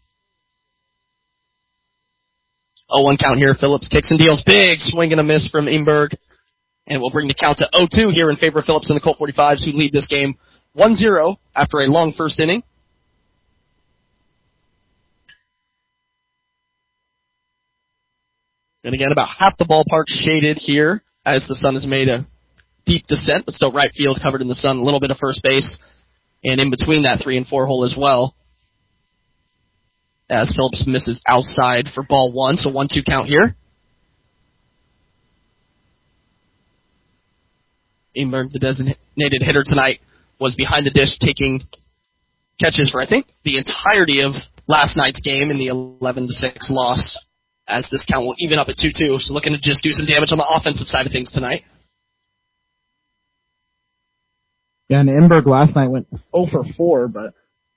oh one count here. Phillips kicks and deals. Big swing and a miss from Imberg, and we'll bring the count to oh two here in favor of Phillips and the Colt forty-fives, who lead this game one zero after a long first inning. And again, about half the ballpark shaded here as the sun has made a deep descent, but still right field covered in the sun, a little bit of first base, and in between that three and four hole as well. As Phillips misses outside for ball one, so one two count here. Imberg, the designated hitter tonight, was behind the dish taking catches for, I think, the entirety of last night's game in the eleven to six loss, as this count will even up at two two, so looking to just do some damage on the offensive side of things tonight. Yeah, and Imberg last night went oh for four, but...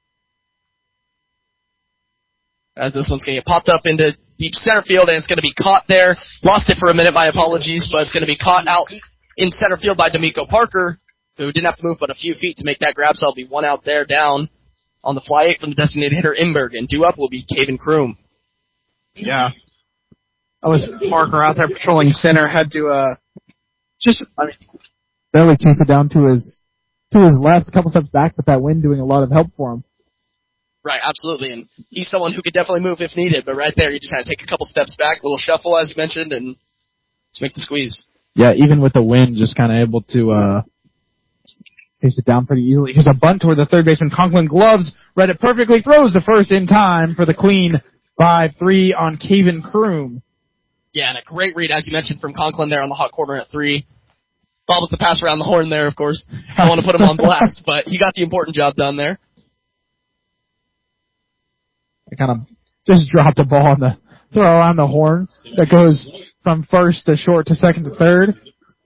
As this one's going to get popped up into deep center field, and it's going to be caught there. Lost it for a minute, my apologies, but it's going to be caught out in center field by D'Amico Parker, who didn't have to move but a few feet to make that grab, so I'll be one out there down on the fly eight from the designated hitter Imberg, and due up will be Kevin Kroom. Yeah. I was Parker out there patrolling center, had to, uh, just, I mean, barely chase it down to his, to his left, a couple steps back, but that wind doing a lot of help for him. Right, absolutely, and he's someone who could definitely move if needed, but right there, you just had to take a couple steps back, a little shuffle, as you mentioned, and just make the squeeze. Yeah, even with the wind, just kind of able to, uh, chased it down pretty easily. Here's a bunt toward the third baseman. Conklin gloves, read it perfectly, throws the first in time for the clean five three on Caven Kroom. Yeah, and a great read, as you mentioned, from Conklin there on the hot corner at three. Bobbles the pass around the horn there, of course. I want to put him on blast, but he got the important job done there. I kind of just dropped a ball on the throw around the horn that goes from first to short to second to third.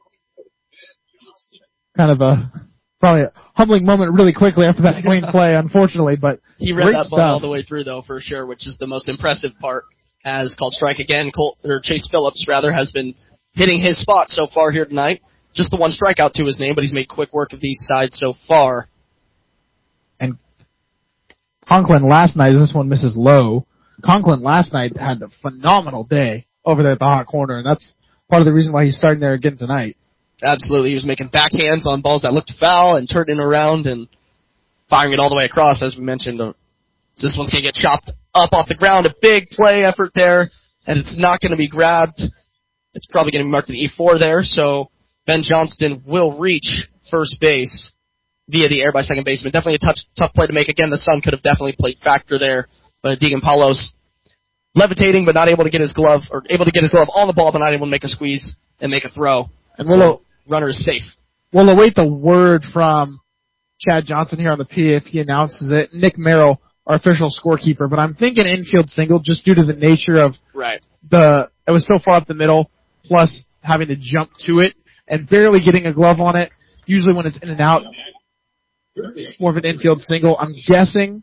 Kind of a probably a humbling moment really quickly after that clean play, unfortunately, but he read that stuff. ball all the way through, though, for sure, which is the most impressive part. As called strike again, Colt, or Chase Phillips, rather, has been hitting his spot so far here tonight. Just the one strikeout to his name, but he's made quick work of these sides so far. And Conklin last night, this one misses low. Conklin last night had a phenomenal day over there at the hot corner, and that's part of the reason why he's starting there again tonight. Absolutely. He was making backhands on balls that looked foul and turning around and firing it all the way across, as we mentioned. This one's going to get chopped up off the ground. A big play effort there, and it's not going to be grabbed. It's probably going to be marked an E four there, so Ben Johnston will reach first base via the air by second baseman. Definitely a tough, tough play to make. Again, the sun could have definitely played factor there, but Deegan Paulos levitating but not able to get his glove, or able to get his glove on the ball but not able to make a squeeze and make a throw. And so runner is safe. We'll await the word from Chad Johnson here on the P if he announces it. Nick Merrill, our official scorekeeper, but I'm thinking infield single just due to the nature of right. the, it was so far up the middle, plus having to jump to it and barely getting a glove on it. Usually when it's in and out, it's more of an infield single. I'm guessing.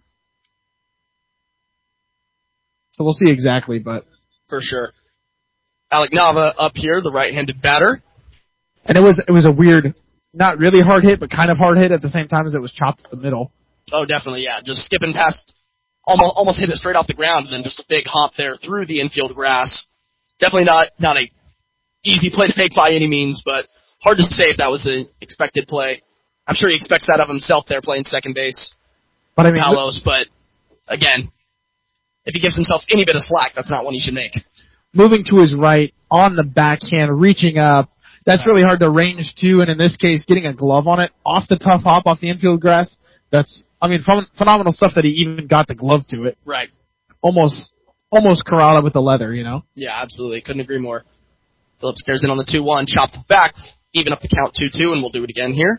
So we'll see exactly, but. For sure. Alec Nava up here, the right-handed batter. And it was, it was a weird, not really hard hit, but kind of hard hit at the same time as it was chopped to the middle. Oh, definitely, yeah. Just skipping past, almost almost hit it straight off the ground, and then just a big hop there through the infield grass. Definitely not not a easy play to make by any means, but hard to say if that was an expected play. I'm sure he expects that of himself there playing second base. But I mean, Palos, but again, if he gives himself any bit of slack, that's not one he should make. Moving to his right on the backhand, reaching up. That's really hard to range to, and in this case, getting a glove on it off the tough hop off the infield grass. That's, I mean, phenomenal stuff that he even got the glove to it. Right. Almost, almost Corrala with the leather, you know? Yeah, absolutely. Couldn't agree more. Phillips stares in on the two one, chopped back, even up the count two two, and we'll do it again here.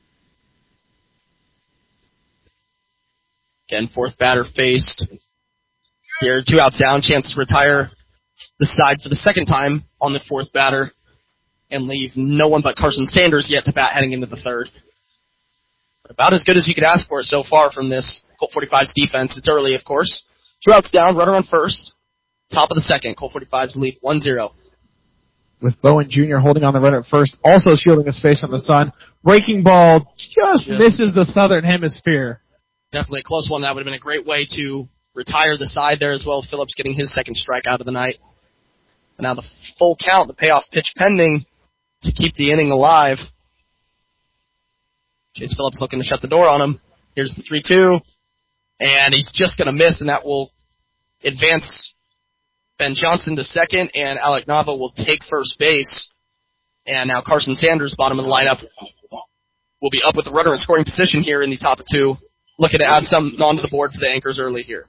Again, fourth batter faced. Here, two outs down, chance to retire the side for the second time on the fourth batter and leave no one but Carson Sanders yet to bat heading into the third. About as good as you could ask for so far from this Colt forty-five's defense. It's early, of course. Two outs down, runner on first. Top of the second, Colt forty-five's lead one zero. With Bowen Junior holding on the runner at first, also shielding his face from the sun. Breaking ball just yeah. misses the southern hemisphere. Definitely a close one. That would have been a great way to retire the side there as well. Phillips getting his second strikeout of the night. But now the full count, the payoff pitch pending to keep the inning alive. Chase Phillips looking to shut the door on him. Here's the three two. And he's just going to miss, and that will advance Ben Johnson to second, and Alec Nava will take first base. And now Carson Sanders, bottom of the lineup, will be up with the runner in scoring position here in the top of two. Looking to add some onto the board for the Anchors early here.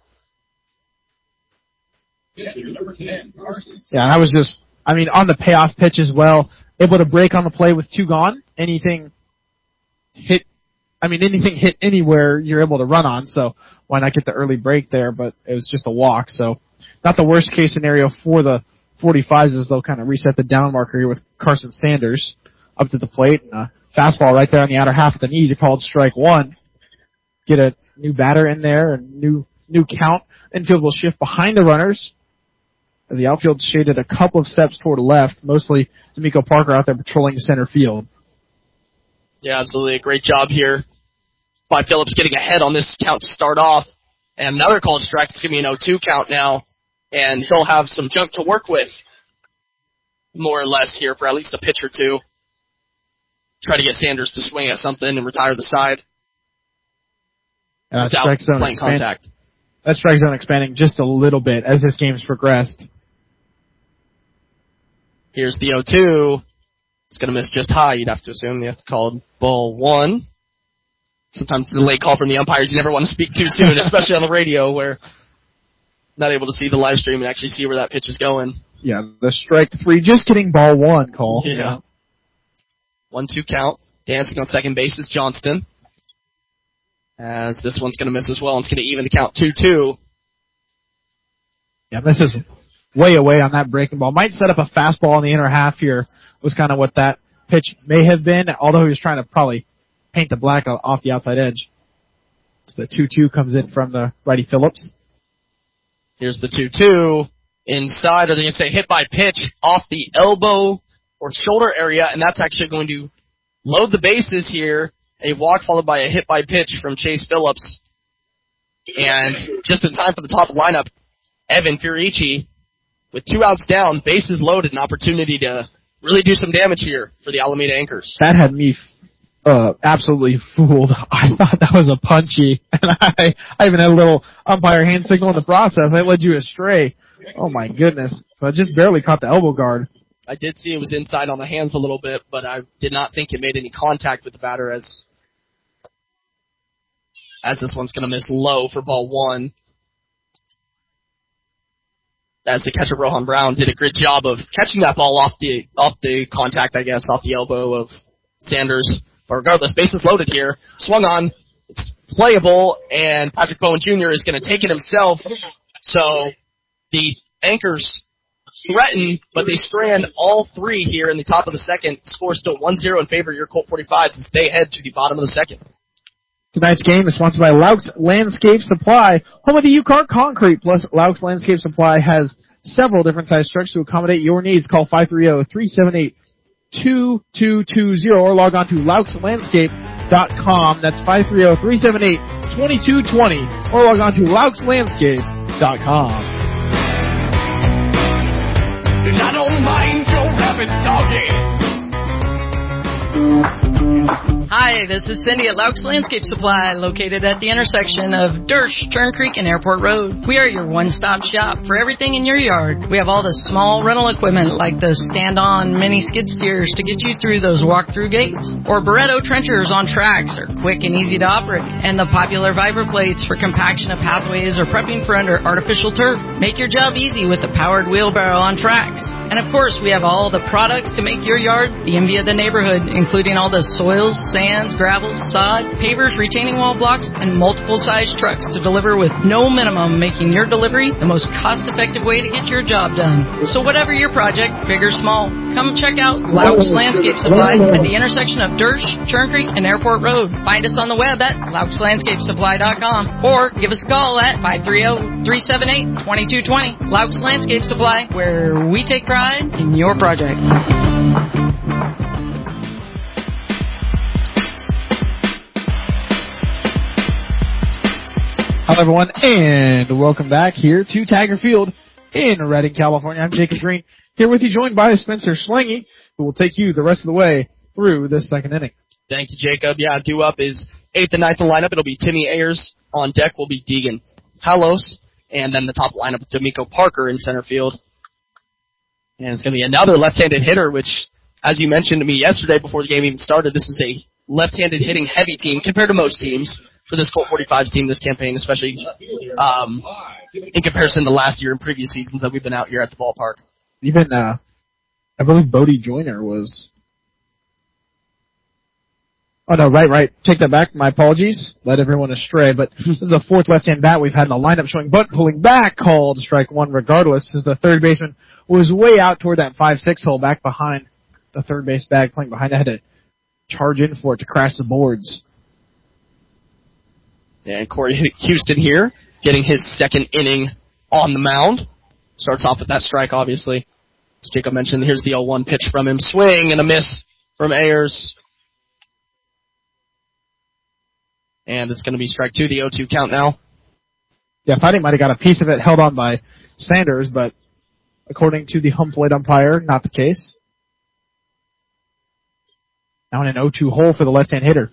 Yeah, that was just, I mean, on the payoff pitch as well, able to break on the play with two gone. Anything hit, I mean, anything hit anywhere you're able to run on, so why not get the early break there, but it was just a walk, so not the worst case scenario for the forty-fives as they'll kind of reset the down marker here with Carson Sanders up to the plate. And a fastball right there on the outer half of the knees, called strike one. Get a new batter in there, a new new count. Infield will shift behind the runners. The outfield shaded a couple of steps toward the left, mostly D'Amico Parker out there patrolling the center field. Yeah, absolutely. A great job here by Phillips getting ahead on this count to start off. And another called strike. It's going to be an oh two count now. And he'll have some junk to work with, more or less, here for at least a pitch or two. Try to get Sanders to swing at something and retire the side. And that strike zone playing expand- contact. That strike zone expanding just a little bit as this game's progressed. Here's the oh two. It's going to miss just high, you'd have to assume. That's called ball one. sometimes the late call from the umpires you never want to speak too soon, especially on the radio where not able to see the live stream and actually see where that pitch is going. Yeah, the strike three, just getting ball one call. Yeah. yeah. One two count. Dancing on second base is Johnston. As this one's going to miss as well. It's going to even the count two two. Yeah, this is way away on that breaking ball. Might set up a fastball in the inner half here was kind of what that pitch may have been, although he was trying to probably paint the black off the outside edge. So the two two comes in from the righty Phillips. Here's the two two. Inside, or they're going to say hit by pitch off the elbow or shoulder area, and that's actually going to load the bases here. A walk followed by a hit by pitch from Chase Phillips. And just in time for the top lineup, Evan Furici, with two outs down, bases loaded, an opportunity to really do some damage here for the Alameda Anchors. That had me uh, absolutely fooled. I thought that was a punchy, and I, I even had a little umpire hand signal in the process. I led you astray. Oh, my goodness. So I just barely caught the elbow guard. I did see it was inside on the hands a little bit, but I did not think it made any contact with the batter as as this one's going to miss low for ball one. As the catcher, Rohan Brown, did a great job of catching that ball off the off the contact, I guess, off the elbow of Sanders. But regardless, bases loaded here. Swung on. It's playable, and Patrick Bowen Junior is going to take it himself. So the Anchors threaten, but they strand all three here in the top of the second. Score still one zero in favor of your Colt forty-fives as they head to the bottom of the second. Tonight's game is sponsored by Laux Landscape Supply, home of the U-Car Concrete. Plus, Laux Landscape Supply has several different size trucks to accommodate your needs. Call five three zero, three seven eight, two two two zero or log on to laux landscape dot com. That's five three zero, three seven eight, two two two zero or log on to laux landscape dot com. And I don't mind your rabbit doggy. Hi, this is Cindy at Laux Landscape Supply, located at the intersection of Dersh, Turn Creek, and Airport Road. We are your one-stop shop for everything in your yard. We have all the small rental equipment like the stand-on mini skid steers to get you through those walk-through gates, or Barretto trenchers on tracks are quick and easy to operate, and the popular Viper plates for compaction of pathways or prepping for under artificial turf. Make your job easy with the powered wheelbarrow on tracks. And of course, we have all the products to make your yard the envy of the neighborhood, including all the soils, sands, gravels, sod, pavers, retaining wall blocks, and multiple size trucks to deliver with no minimum, making your delivery the most cost-effective way to get your job done. So whatever your project, big or small, come check out Laux Landscape Supply at the intersection of Dersh, Churn Creek, and Airport Road. Find us on the web at laux landscape supply dot com or give us a call at five three zero, three seven eight, two two two zero. Laux Landscape Supply, where we take pride in your project. Hello, everyone, and welcome back here to Tiger Field in Redding, California. I'm Jacob Green, here with you, joined by Spencer Schlange, who will take you the rest of the way through this second inning. Thank you, Jacob. Yeah, due up is eighth and ninth in lineup. It'll be Timmy Ayers. On deck will be Deegan Palos, and then the top lineup with D'Amico Parker in center field. And it's going to be another left-handed hitter, which, as you mentioned to me yesterday before the game even started, this is a left-handed hitting heavy team compared to most teams for this Colt forty-fives team this campaign, especially um, in comparison to last year and previous seasons that we've been out here at the ballpark. Even, uh, I believe Bodie Joyner was... Oh, no, right, right. Take that back. My apologies. Led everyone astray. But this is the fourth left-hand bat we've had in the lineup showing bunt pulling back, called strike one regardless, as the third baseman was way out toward that five six hole back behind the third base bag, playing behind it. Had to charge in for it to crash the boards. And Corey Houston here, getting his second inning on the mound. Starts off with that strike, obviously. As Jacob mentioned, here's the oh one pitch from him. Swing and a miss from Ayers. And it's going to be strike two, the oh two count now. Yeah, Fighting might have got a piece of it held on by Sanders, but according to the home plate umpire, not the case. Now in an oh two hole for the left-hand hitter.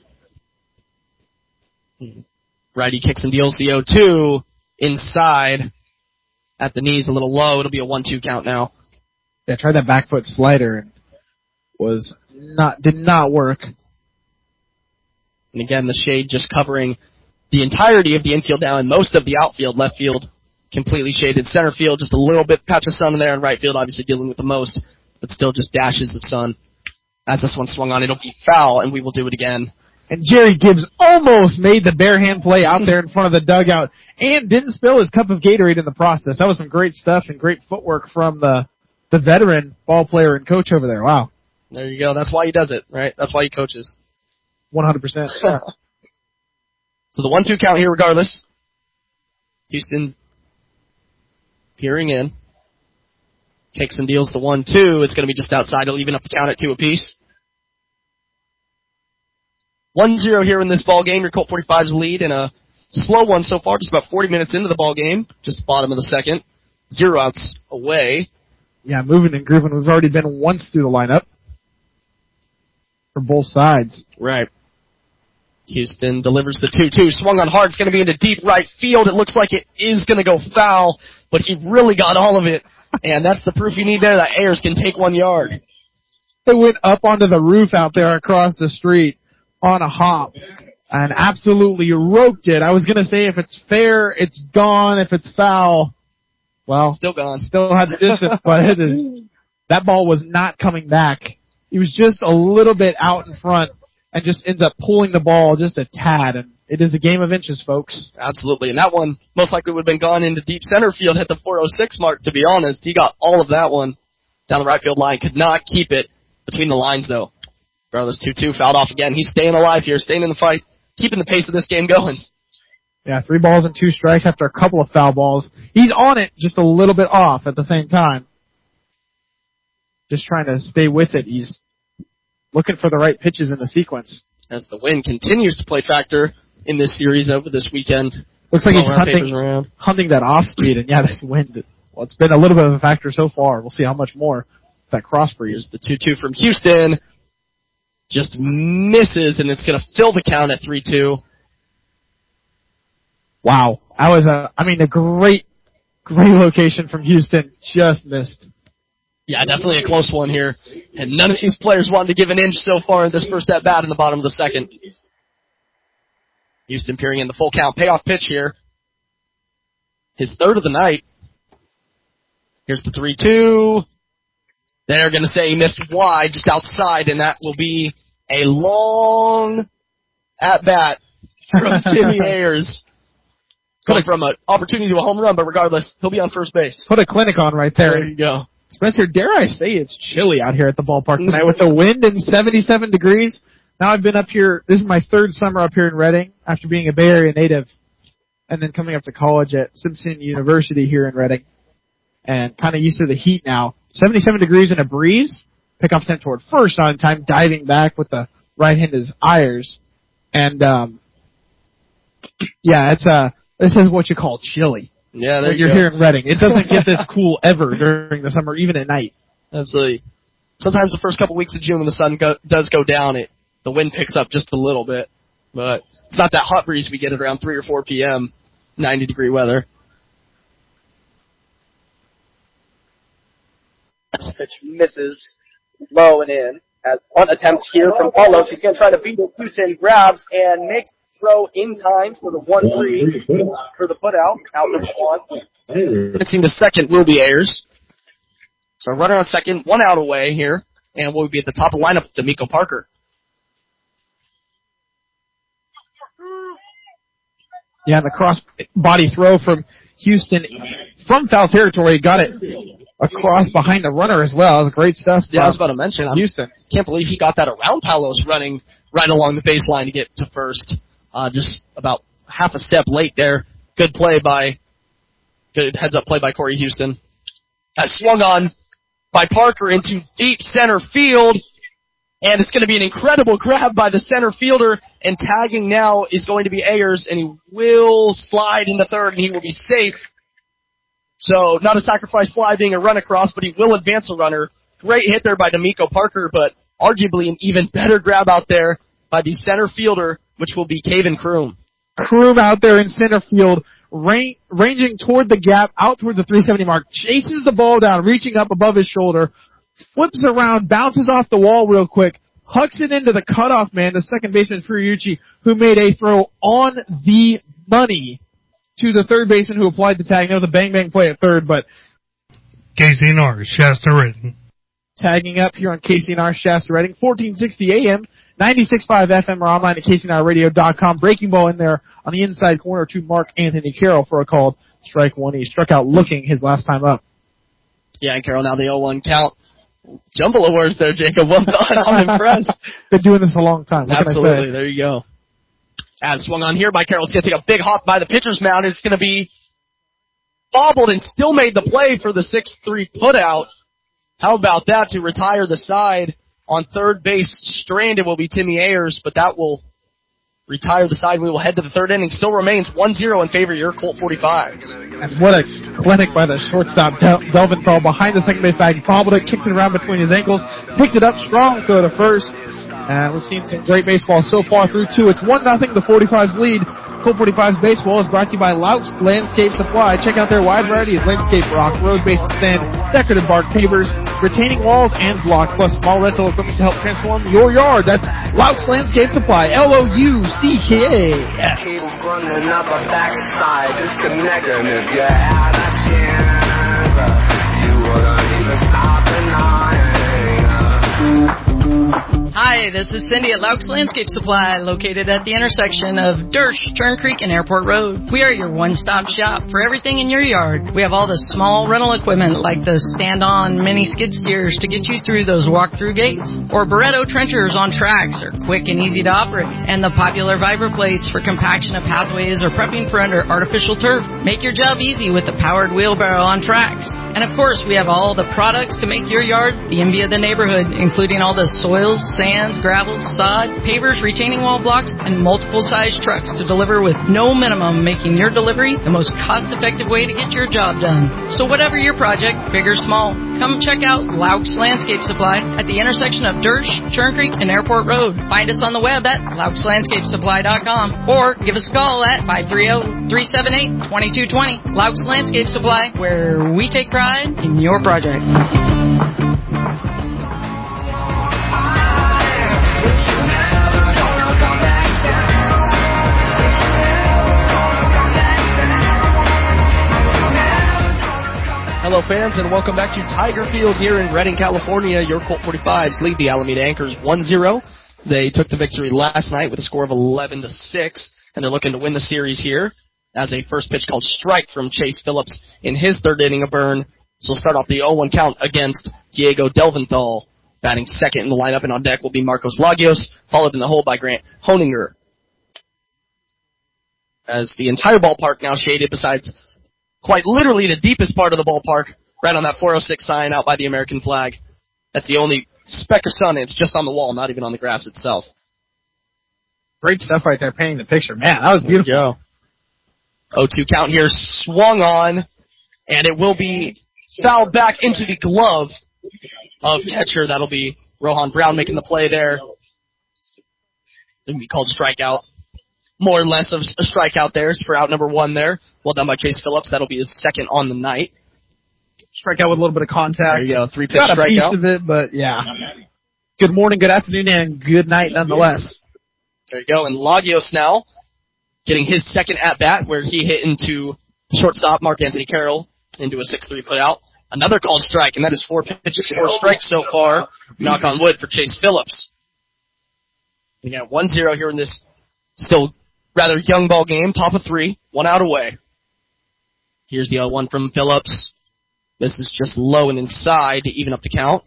Righty kicks and deals the oh two inside at the knees, a little low. It'll be a one two count now. Yeah, tried that back foot slider and was not did not work. And again, the shade just covering the entirety of the infield now and most of the outfield. Left field completely shaded. Center field, just a little bit patch of sun in there. And right field, obviously dealing with the most, but still just dashes of sun. As this one swung on, it'll be foul, and we will do it again. And Jerry Gibbs almost made the bare hand play out there in front of the dugout and didn't spill his cup of Gatorade in the process. That was some great stuff and great footwork from the the veteran ball player and coach over there. Wow. There you go. That's why he does it, right? That's why he coaches. one hundred percent. So the one two count here regardless. Houston peering in. Kicks and deals the one two. It's going to be just outside. It'll even up the count at two apiece. one zero here in this ball game. Your Colt forty-five's lead in a slow one so far, just about forty minutes into the ball game, just bottom of the second. Zero outs away. Yeah, moving and grooving. We've already been once through the lineup for both sides. Right. Houston delivers the two two. Swung on hard. It's going to be into deep right field. It looks like it is going to go foul, but he really got all of it. And that's the proof you need there that Ayers can take one yard. They went up onto the roof out there across the street on a hop and absolutely roped it. I was going to say if it's fair, it's gone. If it's foul, well, still gone. Still had the distance, but it, that ball was not coming back. He was just a little bit out in front and just ends up pulling the ball just a tad. And it is a game of inches, folks. Absolutely. And that one most likely would have been gone into deep center field at the four oh six mark, to be honest. He got all of that one down the right field line. Could not keep it between the lines, though. Regardless, two two fouled off again. He's staying alive here, staying in the fight, keeping the pace of this game going. Yeah, three balls and two strikes after a couple of foul balls. He's on it, just a little bit off at the same time. Just trying to stay with it. He's looking for the right pitches in the sequence. As the wind continues to play factor in this series over this weekend. Looks like he's hunting, hunting that off speed, and yeah, this wind, well, it's been a little bit of a factor so far. We'll see how much more that cross breeze. The two two from Houston just misses, and it's going to fill the count at three two. Wow. That was a, I mean, a great, great location from Houston. Just missed. Yeah, definitely a close one here. And none of these players wanted to give an inch so far in this first at bat in the bottom of the second. Houston peering in the full count. Payoff pitch here. His third of the night. Here's the three two. They're going to say he missed wide, just outside, and that will be a long at-bat from Timmy Ayers. Going from an opportunity to a home run, but regardless, he'll be on first base. Put a clinic on right there. There you go. Spencer, dare I say it's chilly out here at the ballpark tonight with the wind and seventy-seven degrees. Now I've been up here, this is my third summer up here in Reading after being a Bay Area native and then coming up to college at Simpson University here in Reading and kind of used to the heat now. seventy-seven degrees and a breeze. Pickoff sent toward first on time, diving back with the right hand is Ayers. And, um, yeah, it's uh this is what you call chilly. Yeah, there when you you're go. here in Reading. It doesn't get this cool ever during the summer, even at night. Absolutely. Sometimes the first couple weeks of June when the sun go, does go down, it the wind picks up just a little bit. But it's not that hot breeze we get at around three or four p.m., ninety degree weather. Pitch misses low and in. As one attempt here from Paulos. He's going to try to beat it. Houston grabs and makes the throw in time for the one three for the put out. Out number one. Hitting the second will be Ayers. So runner on second, one out away here, and we'll be at the top of the lineup with D'Amico Parker. Yeah, the cross body throw from Houston from foul territory got it across behind the runner as well. That was great stuff. Yeah, I was about to mention. I Houston. Can't believe he got that around Palos running right along the baseline to get to first. Uh, just about half a step late there. Good play by, good heads up play by Corey Houston. That swung on by Parker into deep center field. And it's going to be an incredible grab by the center fielder, and tagging now is going to be Ayers, and he will slide into third, and he will be safe. So not a sacrifice fly being a run across, but he will advance a runner. Great hit there by D'Amico Parker, but arguably an even better grab out there by the center fielder, which will be Caven Kroom. Kroom out there in center field, range, ranging toward the gap, out toward the three seventy mark, chases the ball down, reaching up above his shoulder, flips around, bounces off the wall real quick, hucks it into the cutoff man, the second baseman Furiuchi, who made a throw on the money to the third baseman who applied the tag. That was a bang-bang play at third, but K C N R, Shasta Redding. Tagging up here on K C N R Shasta Redding, fourteen sixty A M, ninety-six point five F M, or online at K C N R radio dot com. Breaking ball in there on the inside corner to Mark Anthony Carroll for a called strike one. He struck out looking his last time up. Yeah, and Carroll now the oh one count. Jumble awards there, Jacob. Well done. I'm impressed. Been doing this a long time. What Absolutely. There you go. As swung on here by Carroll. It's going to take a big hop by the pitcher's mound. It's going to be bobbled and still made the play for the six three putout. How about that to retire the side on third base? Stranded will be Timmy Ayers, but that will retire the side. We will head to the third inning. Still remains one zero in favor of your Colt forty-fives. And what a clinic by the shortstop, Del- Delventhal, behind the second base bag. Bobbled it, kicked it around between his ankles, picked it up strong, throw to first. And we've seen some great baseball so far through two. It's one nothing, the forty-fives lead. Colt forty-fives baseball is brought to you by Laux Landscape Supply. Check out their wide variety of landscape rock, road base and sand, decorative bark pavers, retaining walls, and block, plus small rental equipment to help transform your yard. That's Laux Landscape Supply, L O U C K A S. Keep running up a backside, disconnecting if you had a chance. You wouldn't even stop denying. Hi, this is Cindy at Laux Landscape Supply, located at the intersection of Dersh, Turn Creek, and Airport Road. We are your one-stop shop for everything in your yard. We have all the small rental equipment like the stand-on mini skid steers to get you through those walk-through gates, or Barretto trenchers on tracks are quick and easy to operate, and the popular Viper plates for compaction of pathways or prepping for under artificial turf. Make your job easy with the powered wheelbarrow on tracks. And of course, we have all the products to make your yard the envy of the neighborhood, including all the soils, sands, gravels, sod, pavers, retaining wall blocks, and multiple size trucks to deliver with no minimum, making your delivery the most cost-effective way to get your job done. So whatever your project, big or small, come check out Laux Landscape Supply at the intersection of Dersh, Churn Creek, and Airport Road. Find us on the web at laux landscape supply dot com or give us a call at five three zero, three seven eight, two two two zero. Laux Landscape Supply, where we take pride in your project. Hello, fans, and welcome back to Tiger Field here in Redding, California. Your Colt forty-fives lead the Alameda Anchors one zero. They took the victory last night with a score of eleven to six, and they're looking to win the series here as a first pitch called strike from Chase Phillips in his third inning of burn. So we'll start off the oh one count against Diego Delventhal. Batting second in the lineup, and on deck will be Marcos Lagios, followed in the hole by Grant Honinger. As the entire ballpark now shaded, besides quite literally the deepest part of the ballpark, right on that four oh six sign out by the American flag. That's the only speck of sun. It's just on the wall, not even on the grass itself. Great stuff right there, painting the picture. Man, that was beautiful. oh two count here, swung on, and it will be fouled back into the glove of catcher. That'll be Rohan Brown making the play there. It'll be called strikeout. More or less of a strikeout there for out number one there. Well done by Chase Phillips. That'll be his second on the night. Strikeout with a little bit of contact. There you go. Three pitch strikeout. Got a piece strikeout. of it, but yeah. Good morning, good afternoon, and good night nonetheless. There you go. And Lagios now getting his second at-bat where he hit into shortstop Mark Anthony Carroll into a six three putout. Another called strike, and that is four pitches, four strikes so far. Knock on wood for Chase Phillips. We got one zero here in this still rather young ball game, top of three, one out away. Here's the oh one from Phillips. This is just low and inside to even up the count.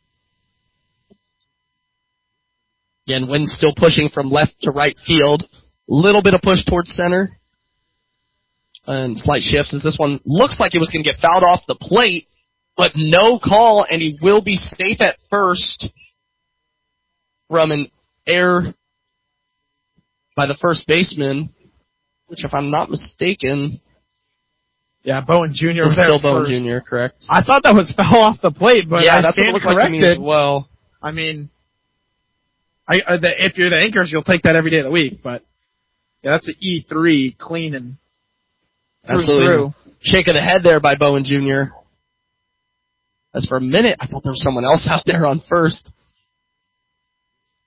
Again, wind still pushing from left to right field. Little bit of push towards center. And slight shifts as this one looks like it was going to get fouled off the plate, but no call, and he will be safe at first from an error by the first baseman, which, if I'm not mistaken, yeah, Bowen Junior was still there Bowen first. Junior, correct? I thought that was foul off the plate, but yeah, I that's stand what it looked corrected. like to me as well. I mean, I, uh, the, if you're the Anchors, you'll take that every day of the week, but yeah, that's an E three, clean and absolutely through. Shake of the head there by Bowen Junior As for a minute, I thought there was someone else out there on first.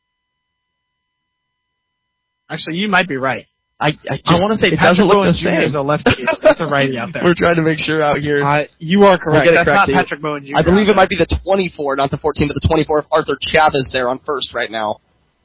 Actually, you might be right. I, I, just, I want to say Patrick Bowen Junior is a lefty. That's a righty out there. We're trying to make sure out here. Uh, you are correct. We'll That's correct not Patrick Bowen Junior I believe it might be the twenty-four, not the fourteen, but the twenty-four of Arthur Chavez there on first right now.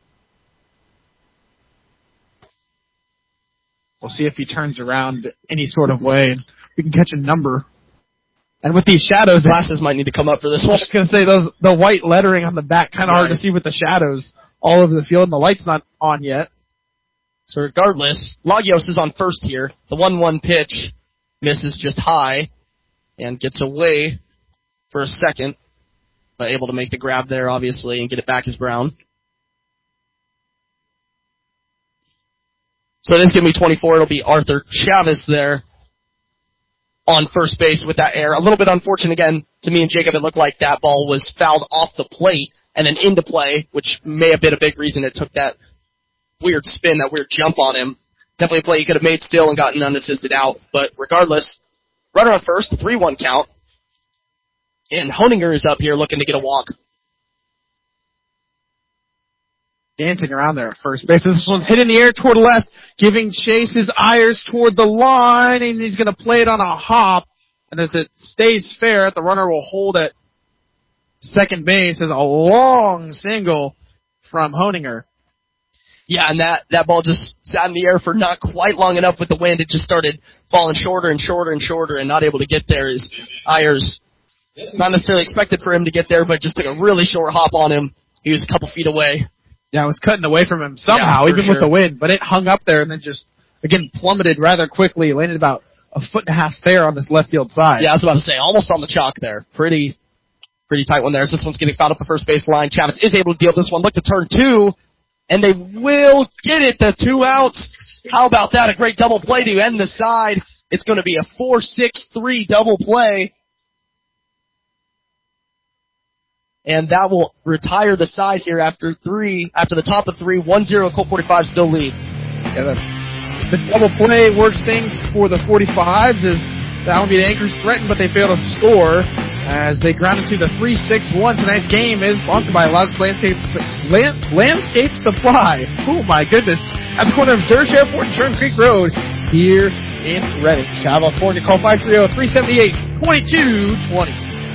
We'll see if he turns around any sort of way. We can catch a number. And with these shadows, glasses might need to come up for this one. I was going to say, those the white lettering on the back, kind of right. hard to see with the shadows all over the field, and the light's not on yet. So regardless, Lagios is on first here. The one one pitch misses just high and gets away for a second, but able to make the grab there, obviously, and get it back as Brown. So it is going to be twenty-four. It'll be Arthur Chavez there on first base with that error. A little bit unfortunate again to me and Jacob. It looked like that ball was fouled off the plate and then into play, which may have been a big reason it took that weird spin, that weird jump on him. Definitely a play he could have made still and gotten unassisted out. But regardless, runner on first, three one count. And Honinger is up here looking to get a walk. Dancing around there at first base. This one's hit in the air toward the left, giving Chase his eyes toward the line, and he's going to play it on a hop. And as it stays fair, the runner will hold at second base as a long single from Honinger. Yeah, and that, that ball just sat in the air for not quite long enough with the wind. It just started falling shorter and shorter and shorter and not able to get there. As Ayers, not necessarily expected for him to get there, but just took a really short hop on him. He was a couple feet away. Yeah, it was cutting away from him somehow, yeah, even sure. with the wind, but it hung up there and then just, again, plummeted rather quickly, landed about a foot and a half fair on this left field side. Yeah, I was about to say, almost on the chalk there. Pretty, pretty tight one there. As this one's getting fouled up the first base line. Chavez is able to deal this one. Look to turn two, and they will get it, the two outs. How about that? A great double play to end the side. It's going to be a four six three double play. And that will retire the side here after three, after the top of three, one zero, Colt forty-five still lead. Yeah, the, the double play works things for the forty-fives as the Alameda Anchors threaten, but they fail to score as they ground into the three six one. Tonight's game is sponsored by Laux Landscape, Land, Landscape Supply. Oh my goodness. At the corner of Dersh Airport and Churn Creek Road here in Redding, California. Call five three zero, three seven eight, two two two zero.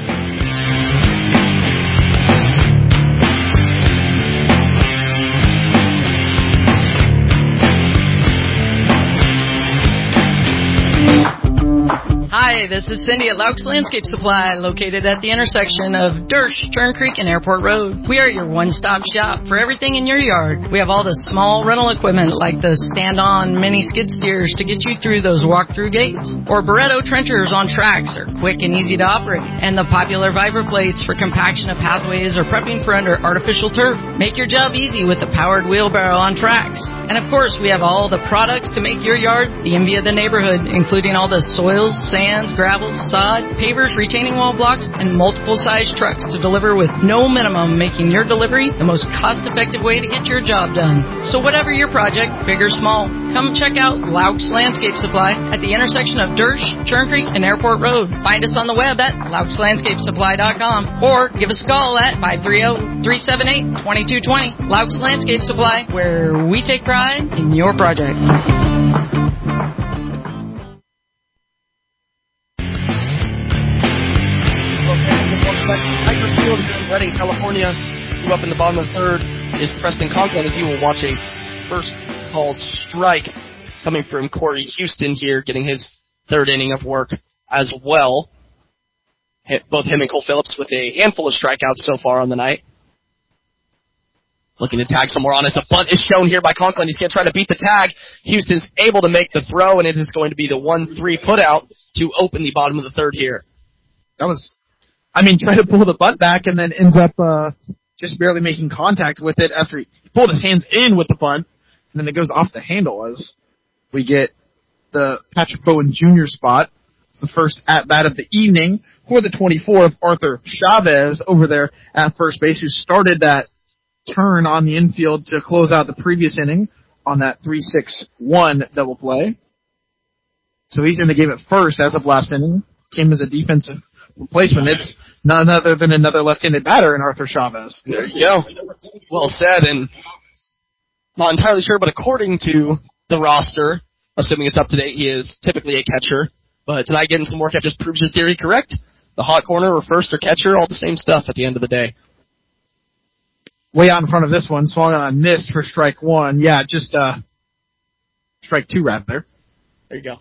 Hi, this is Cindy at Laux Landscape Supply, located at the intersection of Dersh, Churn Creek, and Airport Road. We are your one-stop shop for everything in your yard. We have all the small rental equipment like the stand-on mini skid steers to get you through those walk-through gates, or Barretto trenchers on tracks are quick and easy to operate, and the popular Viper plates for compaction of pathways or prepping for under artificial turf. Make your job easy with the powered wheelbarrow on tracks. And of course, we have all the products to make your yard the envy of the neighborhood, including all the soils, sands, gravels, sod, pavers, retaining wall blocks, and multiple size trucks to deliver with no minimum, making your delivery the most cost-effective way to get your job done. So whatever your project, big or small, come check out Laux Landscape Supply at the intersection of Dersh, Churn Creek, and Airport Road. Find us on the web at laux landscape supply dot com or give us a call at five three zero, three seven eight, two two two zero. Laux Landscape Supply, where we take pride in your project. Redding, California, who up in the bottom of the third is Preston Conklin, as you will watch a first called strike coming from Corey Houston here, getting his third inning of work as well. Hit both him and Cole Phillips with a handful of strikeouts so far on the night. Looking to tag somewhere on as a bunt is shown here by Conklin. He's going to try to beat the tag. Houston's able to make the throw, and it is going to be the one three putout to open the bottom of the third here. That was... I mean, trying to pull the bunt back and then ends up uh, just barely making contact with it after he pulled his hands in with the bunt, and then it goes off the handle as we get the Patrick Bowen Junior spot. It's the first at-bat of the evening for the twenty-four of Arthur Chavez over there at first base, who started that turn on the infield to close out the previous inning on that three six one double play. So he's in the game at first as of last inning. Came as a defensive replacement. It's none other than another left-handed batter in Arthur Chavez. There you go. Well said, and Not entirely sure, but according to the roster, assuming it's up to date, he is typically a catcher. But tonight getting some work out just proves your theory correct. The hot corner or first or catcher, all the same stuff at the end of the day. Way out in front of this one, swung on a miss for strike one. Yeah, just uh, strike two rather. There you go.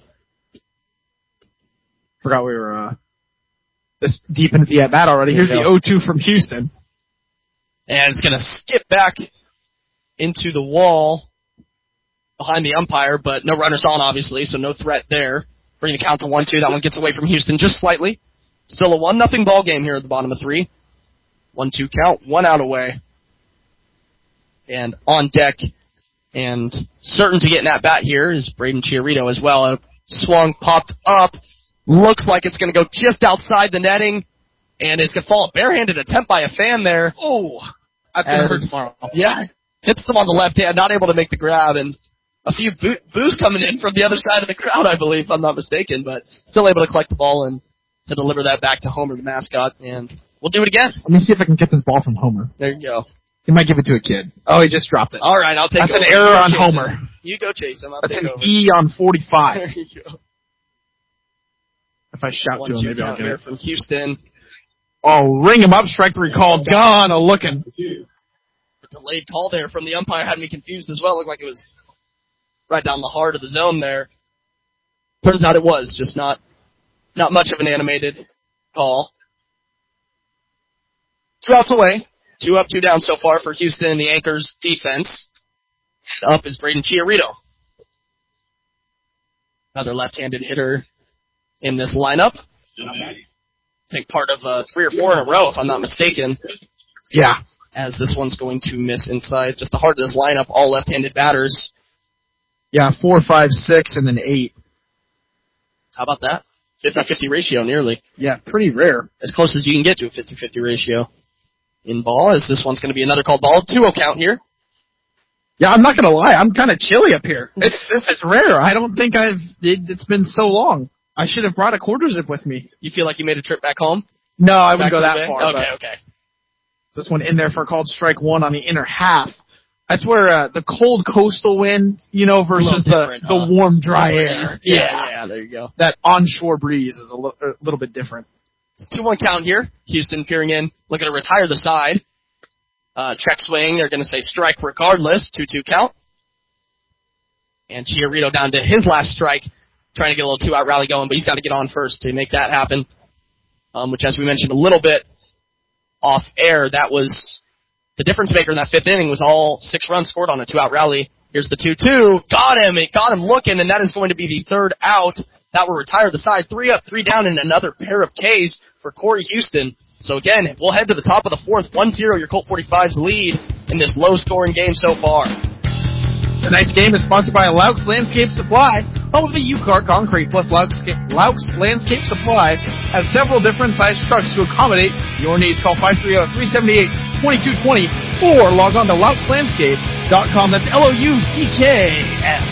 Forgot we were uh, this deep into the at-bat already. Here's the oh two from Houston. And it's going to skip back into the wall behind the umpire, but no runners on, obviously, so no threat there. Bring the count to one two. That one gets away from Houston just slightly. Still a one nothing ball game here at the bottom of three. one two count, one out away. And on deck, and certain to get an at-bat here is Braden Chiarito as well. A swung, popped up. Looks like it's going to go just outside the netting. And it's going to fall a barehanded attempt by a fan there. Oh, that's going to hurt tomorrow. Yeah, hits them on the left hand, not able to make the grab. And a few boo- boos coming in from the other side of the crowd, I believe, if I'm not mistaken. But still able to collect the ball and to deliver that back to Homer, the mascot. And we'll do it again. Let me see if I can get this ball from Homer. There you go. He might give it to a kid. Oh, he just dropped it. All right, I'll take That's it. That's an error on Homer. Him. You go chase him. I'll That's take an over. E on forty-five. There you go. If I shout One, to him, two, maybe I'll get here it. From Houston. Oh, ring him up. Strike three called. Gone. A looking. Delayed call there from the umpire had me confused as well. Looked like it was right down the heart of the zone there. Turns out it was just not not much of an animated call. Two outs away. Two up, two down so far for Houston and the Anchors defense. And up is Braden Chiarito. Another left-handed hitter in this lineup. I think part of uh, three or four in a row, if I'm not mistaken. Yeah. As this one's going to miss inside. Just the heart of this lineup, all left-handed batters. Yeah, four, five, six, and then eight. How about that? fifty-fifty ratio, nearly. Yeah, pretty rare. As close as you can get to a fifty-fifty ratio. In ball, as this one's going to be another called ball. two oh count here. Yeah, I'm not going to lie. I'm kind of chilly up here. It's This is rare. I don't think I've... It, it's been so long. I should have brought a quarter zip with me. You feel like you made a trip back home? No, I wouldn't back go that far. Okay, okay. This one in there for a called strike one on the inner half. That's where uh, the cold coastal wind, you know, versus the, the huh? warm, dry air. Yeah, yeah, yeah, there you go. That onshore breeze is a, l- a little bit different. It's two one count here. Houston peering in, looking to retire the side. Uh, check swing, they're going to say strike regardless. two two count. And Chiarito down to his last strike, trying to get a little two-out rally going, but he's got to get on first to make that happen. Um, which, as we mentioned a little bit off air, that was the difference maker in that fifth inning was all six runs scored on a two-out rally. Here's the two two. Got him. It got him looking, and that is going to be the third out. That will retire the side. Three up, three down, and another pair of Ks for Corey Houston. So, again, we'll head to the top of the fourth. one zero, your Colt forty-five's lead in this low-scoring game so far. Tonight's game is sponsored by Laux Landscape Supply. Home of the U-Car Concrete plus Laux, Laux Landscape Supply has several different size trucks to accommodate your needs. Call five three zero, three seven eight, two two two zero or log on to laux landscape dot com. That's L O U C K S.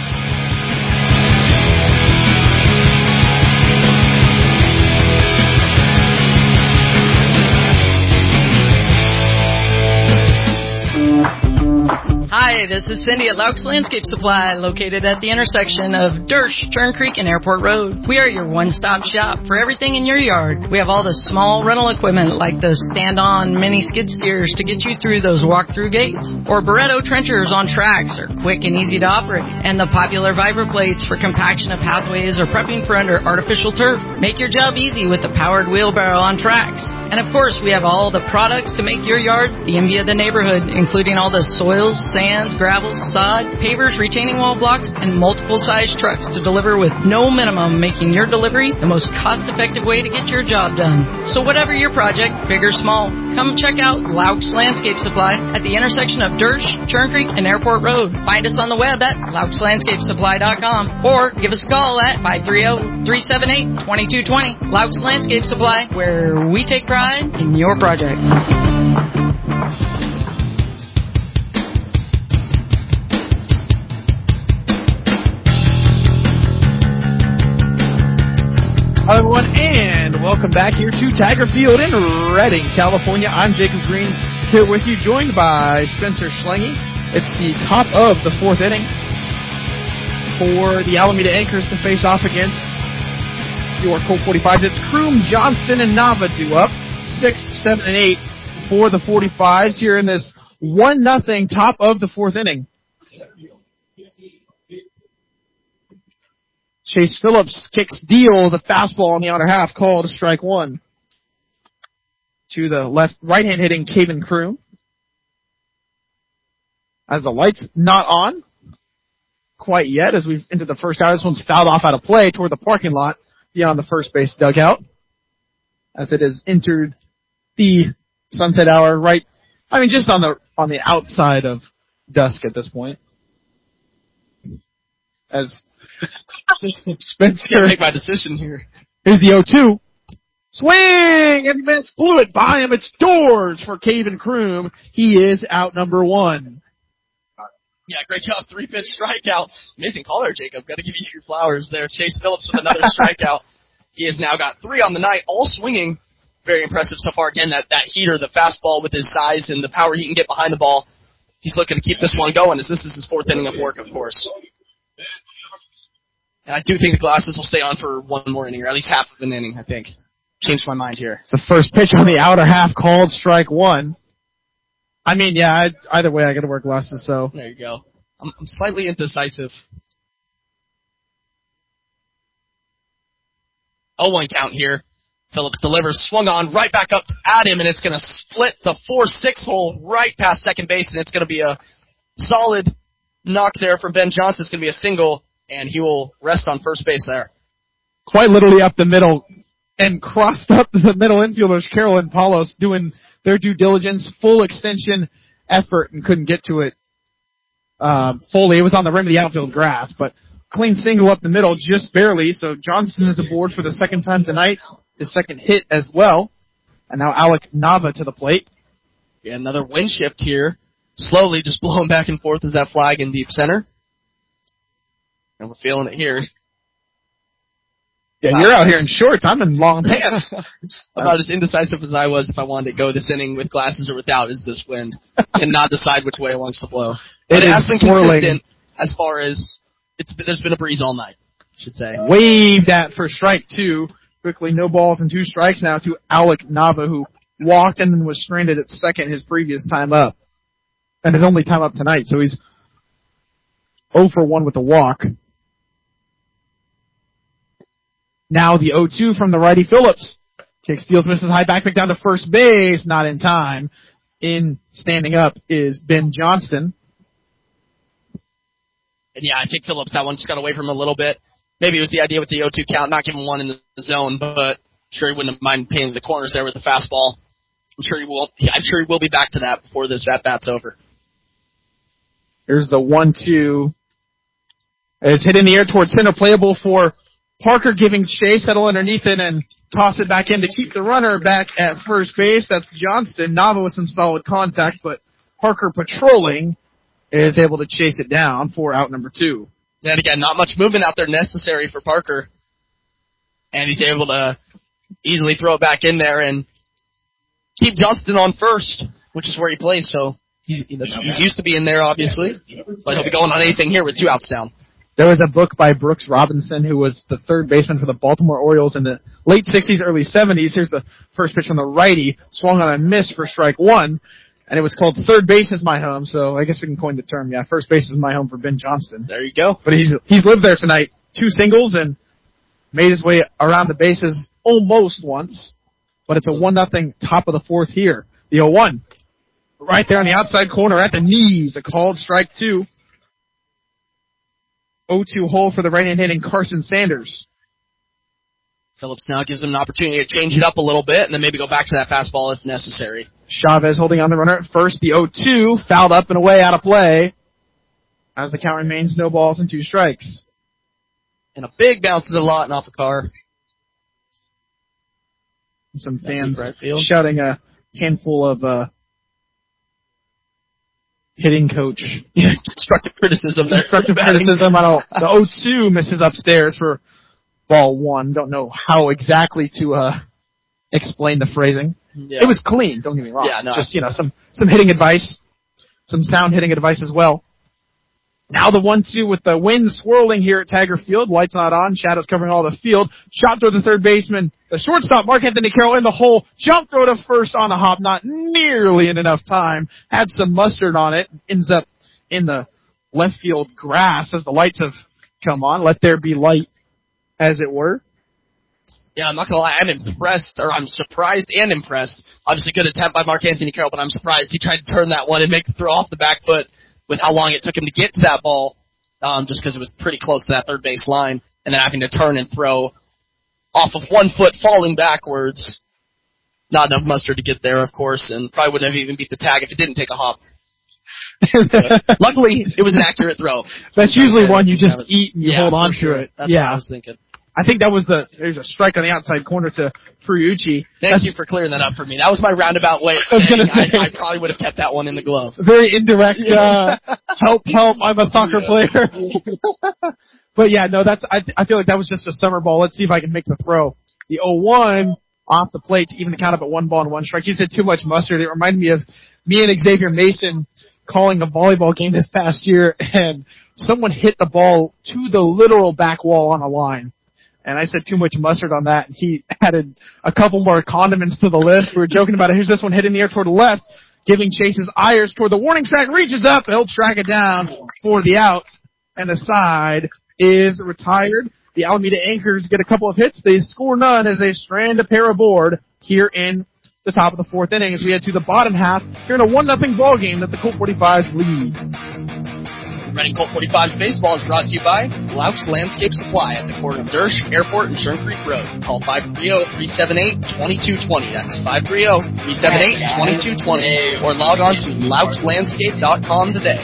Hi, this is Cindy at Laux Landscape Supply, located at the intersection of Dersh, Churn Creek, and Airport Road. We are your one-stop shop for everything in your yard. We have all the small rental equipment like the stand-on mini skid steers to get you through those walk-through gates, or Barretto trenchers on tracks are quick and easy to operate, and the popular Viper plates for compaction of pathways or prepping for under artificial turf. Make your job easy with the powered wheelbarrow on tracks. And of course, we have all the products to make your yard the envy of the neighborhood, including all the soils, sands, gravels, sod, pavers, retaining wall blocks, and multiple size trucks to deliver with no minimum, making your delivery the most cost-effective way to get your job done. So whatever your project, big or small, come check out Laux Landscape Supply at the intersection of Dersh, Churn Creek, and Airport Road. Find us on the web at laux landscape supply dot com or give us a call at five three zero, three seven eight, two two two zero. Laux Landscape Supply, where we take pride in your project. Hello, everyone, and welcome back here to Tiger Field in Redding, California. I'm Jacob Green, here with you, joined by Spencer Schlange It's the top of the fourth inning for the Alameda Anchors to face off against your Colt forty-fives. It's Kroom, Johnston, and Nava due up. Six, seven, and eight for the forty-fives here in this one nothing top of the fourth inning. Chase Phillips kicks deals a fastball on the outer half called strike one to the left, right-hand hitting Caven Kroom. As the light's not on quite yet as we've entered the first hour. This one's fouled off out of play toward the parking lot beyond the first base dugout as it has entered the sunset hour right, I mean, just on the on the outside of dusk at this point. As Spencer can't make my decision here. Here's the oh two. Swing! And Vince blew it by him. It's doors for Caven Kroom. He is out number one. Yeah, great job. Three-pitch strikeout. Amazing caller, Jacob. Got to give you your flowers there. Chase Phillips with another strikeout. He has now got three on the night, all swinging. Very impressive so far. Again, that, that heater, the fastball with his size and the power he can get behind the ball. He's looking to keep this one going as this is his fourth inning of work, of course. And I do think the glasses will stay on for one more inning, or at least half of an inning, I think. Changed my mind here. It's the first pitch on the outer half called strike one. I mean, yeah, I, either way I got to wear glasses, so. There you go. I'm, I'm slightly indecisive. oh one count here. Phillips delivers, swung on, right back up at him, and it's going to split the four six hole right past second base, and it's going to be a solid knock there from Ben Johnson. It's going to be a single, and he will rest on first base there. Quite literally up the middle, and crossed up the middle infielders, Carroll and Paulos, doing their due diligence, full extension effort, and couldn't get to it um, fully. It was on the rim of the outfield grass, but clean single up the middle, just barely, so Johnston is aboard for the second time tonight. His second hit as well. And now Alec Nava to the plate. Yeah, another wind shift here. Slowly just blowing back and forth as that flag in deep center. And we're feeling it here. Yeah, you're out here in shorts. I'm in long pants. About as indecisive as I was if I wanted to go this inning with glasses or without is this wind. And not decide which way it wants to blow. But it, it has been swirling. Consistent as far as it's been, there's been a breeze all night, I should say. Waved at for strike two. Quickly, no balls and two strikes now to Alec Nava, who walked and then was stranded at second his previous time up. And his only time up tonight, so he's oh for one with the walk. Now the oh two from the righty Phillips. Kick steals, misses high, back pick down to first base, not in time. In standing up is Ben Johnston. And yeah, I think Phillips, that one just got away from him a little bit. Maybe it was the idea with the oh two count, not giving one in the zone, but I'm sure he wouldn't have minded painting the corners there with the fastball. I'm sure he will. I'm sure he will be back to that before this at bat's over. Here's the one two. It's hit in the air towards center, playable for Parker, giving chase, settle underneath it, and toss it back in to keep the runner back at first base. That's Johnston. Nava with some solid contact, but Parker patrolling is able to chase it down for out number two. And again, not much movement out there necessary for Parker. And he's able to easily throw it back in there and keep Johnston on first, which is where he plays. So he's, he's used to being there, obviously. But he'll be going on anything here with two outs down. There was a book by Brooks Robinson, who was the third baseman for the Baltimore Orioles in the late sixties, early seventies. Here's the first pitch from the righty, swung on a miss for strike one. And it was called Third Base is My Home, so I guess we can coin the term. Yeah, First Base is My Home for Ben Johnston. There you go. But he's he's lived there tonight. Two singles and made his way around the bases almost once. But it's a one nothing top of the fourth here. The oh one. Right there on the outside corner at the knees. A called strike two. oh two hole for the right-hand hitting Carson Sanders. Phillips now gives him an opportunity to change it up a little bit and then maybe go back to that fastball if necessary. Chavez holding on the runner at first. The oh two fouled up and away out of play as the count remains no balls and two strikes. And a big bounce to the lot and off the car. And some fans shouting a handful of uh, hitting coach. Constructive criticism there. Constructive criticism. I don't, the oh two misses upstairs for ball one. Don't know how exactly to uh, explain the phrasing. Yeah. It was clean, don't get me wrong. Yeah, no. Just, you know, some, some hitting advice. some sound hitting advice as well. Now the one two with the wind swirling here at Tiger Field. Lights not on. Shadows covering all the field. Shot toward the third baseman. The shortstop, Mark Anthony Carroll, in the hole. Jump throw to first on a hop. Not nearly in enough time. Had some mustard on it. Ends up in the left field grass as the lights have come on. Let there be light, as it were. Yeah, I'm not going to lie. I'm impressed, or I'm surprised and impressed. Obviously, good attempt by Mark Anthony Carroll, but I'm surprised he tried to turn that one and make the throw off the back foot with how long it took him to get to that ball, um, just because it was pretty close to that third base line, and then having to turn and throw off of one foot falling backwards. Not enough mustard to get there, of course, and probably wouldn't have even beat the tag if it didn't take a hop. Luckily, it was an accurate throw. That's usually one you just was, eat and you yeah, hold on sure. to it. That's yeah. what I was thinking. I think that was the, there's a strike on the outside corner to Friucci. Thank That's, you for clearing that up for me. That was my roundabout way of saying I, I probably would have kept that one in the glove. Very indirect, uh, help, help, I'm a soccer yeah. player. But yeah, no, that's, I, I feel like that was just a summer ball. Let's see if I can make the throw. The oh one off the plate to even the count up at one ball and one strike. He said too much mustard. It reminded me of me and Xavier Mason calling a volleyball game this past year, and someone hit the ball to the literal back wall on a line. And I said too much mustard on that, and he added a couple more condiments to the list. We were joking about it. Here's this one hitting the air toward the left, giving Chase's Ayers toward the warning track, reaches up, he'll track it down for the out, and the side is retired. The Alameda Anchors get a couple of hits. They score none as they strand a pair aboard here in the top of the fourth inning as we head to the bottom half here in a one nothing ball game that the Colt forty-fives lead. Reading Colt forty-fives baseball is brought to you by Laux Landscape Supply at the corner of Dersch, Airport, and Shern Creek Road. Call five three zero, three seven eight, two two two zero. That's five three zero, three seven eight, two two two zero. Or log on to laux landscape dot com today.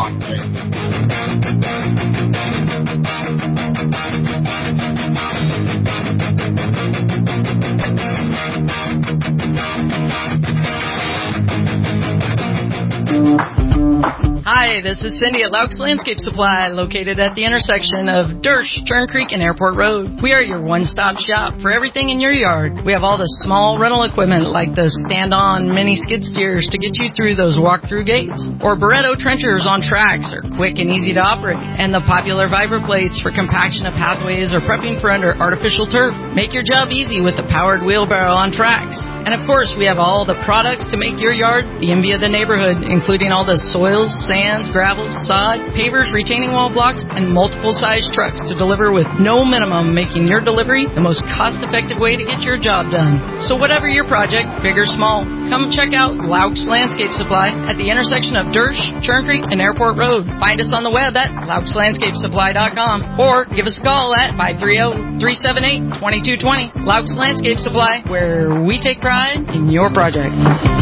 Hi, this is Cindy at Laux Landscape Supply, located at the intersection of Dersch, Shern Creek, and Airport Road. We are your one-stop shop for everything in your yard. We have all the small rental equipment like the stand-on mini skid steers to get you through those walk-through gates, or Barretto trenchers on tracks are quick and easy to operate, and the popular Viper plates for compaction of pathways or prepping for under artificial turf. Make your job easy with the powered wheelbarrow on tracks. And of course, we have all the products to make your yard the envy of the neighborhood, including all the soils, sands, gravels, sod, pavers, retaining wall blocks, and multiple size trucks to deliver with no minimum, making your delivery the most cost-effective way to get your job done. So whatever your project, big or small, come check out Laux Landscape Supply at the intersection of Dersch, Shern Creek, and Airport Road. Find us on the web at laux landscape supply dot com or give us a call at five three zero, three seven eight, two two two zero. Laux Landscape Supply, where we take pride in your project.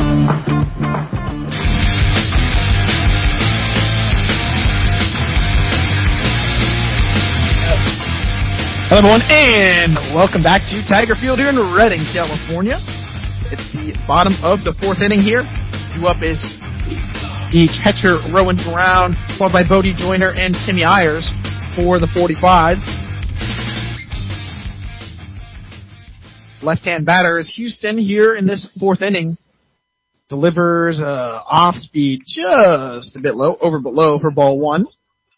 Hello everyone, and welcome back to Tiger Field here in Redding, California. It's the bottom of the fourth inning here. Two up is the catcher, Rowan Brown, followed by Bodie Joyner and Timmy Ayers for the forty-fives. Left-hand batter is Houston here in this fourth inning. Delivers uh, off-speed just a bit low, over but low for ball one.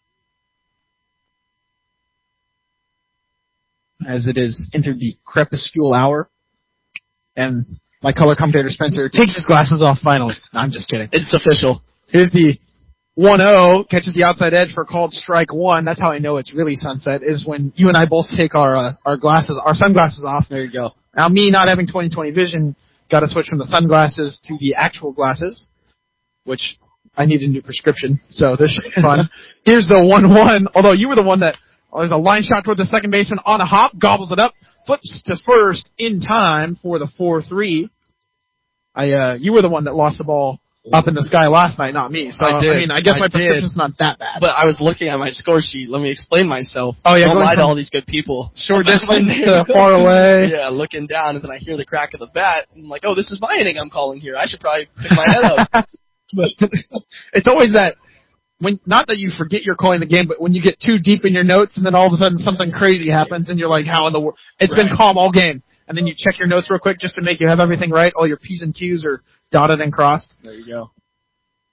As it is entered the crepuscule hour. And my color commentator Spencer takes his glasses off finally. No, I'm just kidding. It's official. Here's the one oh, catches the outside edge for called strike one. That's how I know it's really sunset, is when you and I both take our uh, our glasses, our sunglasses off. There you go. Now, me not having twenty twenty vision, got to switch from the sunglasses to the actual glasses, which I need a new prescription, so this should be fun. Here's the one one, although you were the one that, oh, there's a line shot toward the second baseman on a hop, gobbles it up, flips to first in time for the four three. I, uh, you were the one that lost the ball up in the sky last night, not me. So, I did. I mean, I guess I my prescription's did. not that bad. But I was looking at my score sheet. Let me explain myself. Oh, yeah. Don't lie to all these good people. Short distance to far away. Yeah, looking down, and then I hear the crack of the bat. And I'm like, oh, this is my inning I'm calling here. I should probably pick my head up. But it's always that, when not that you forget you're calling the game, but when you get too deep in your notes, and then all of a sudden something crazy happens, and you're like, how in the world? It's right. Been calm all game. And then you check your notes real quick just to make you have everything right. All your P's and Q's are dotted and crossed. There you go.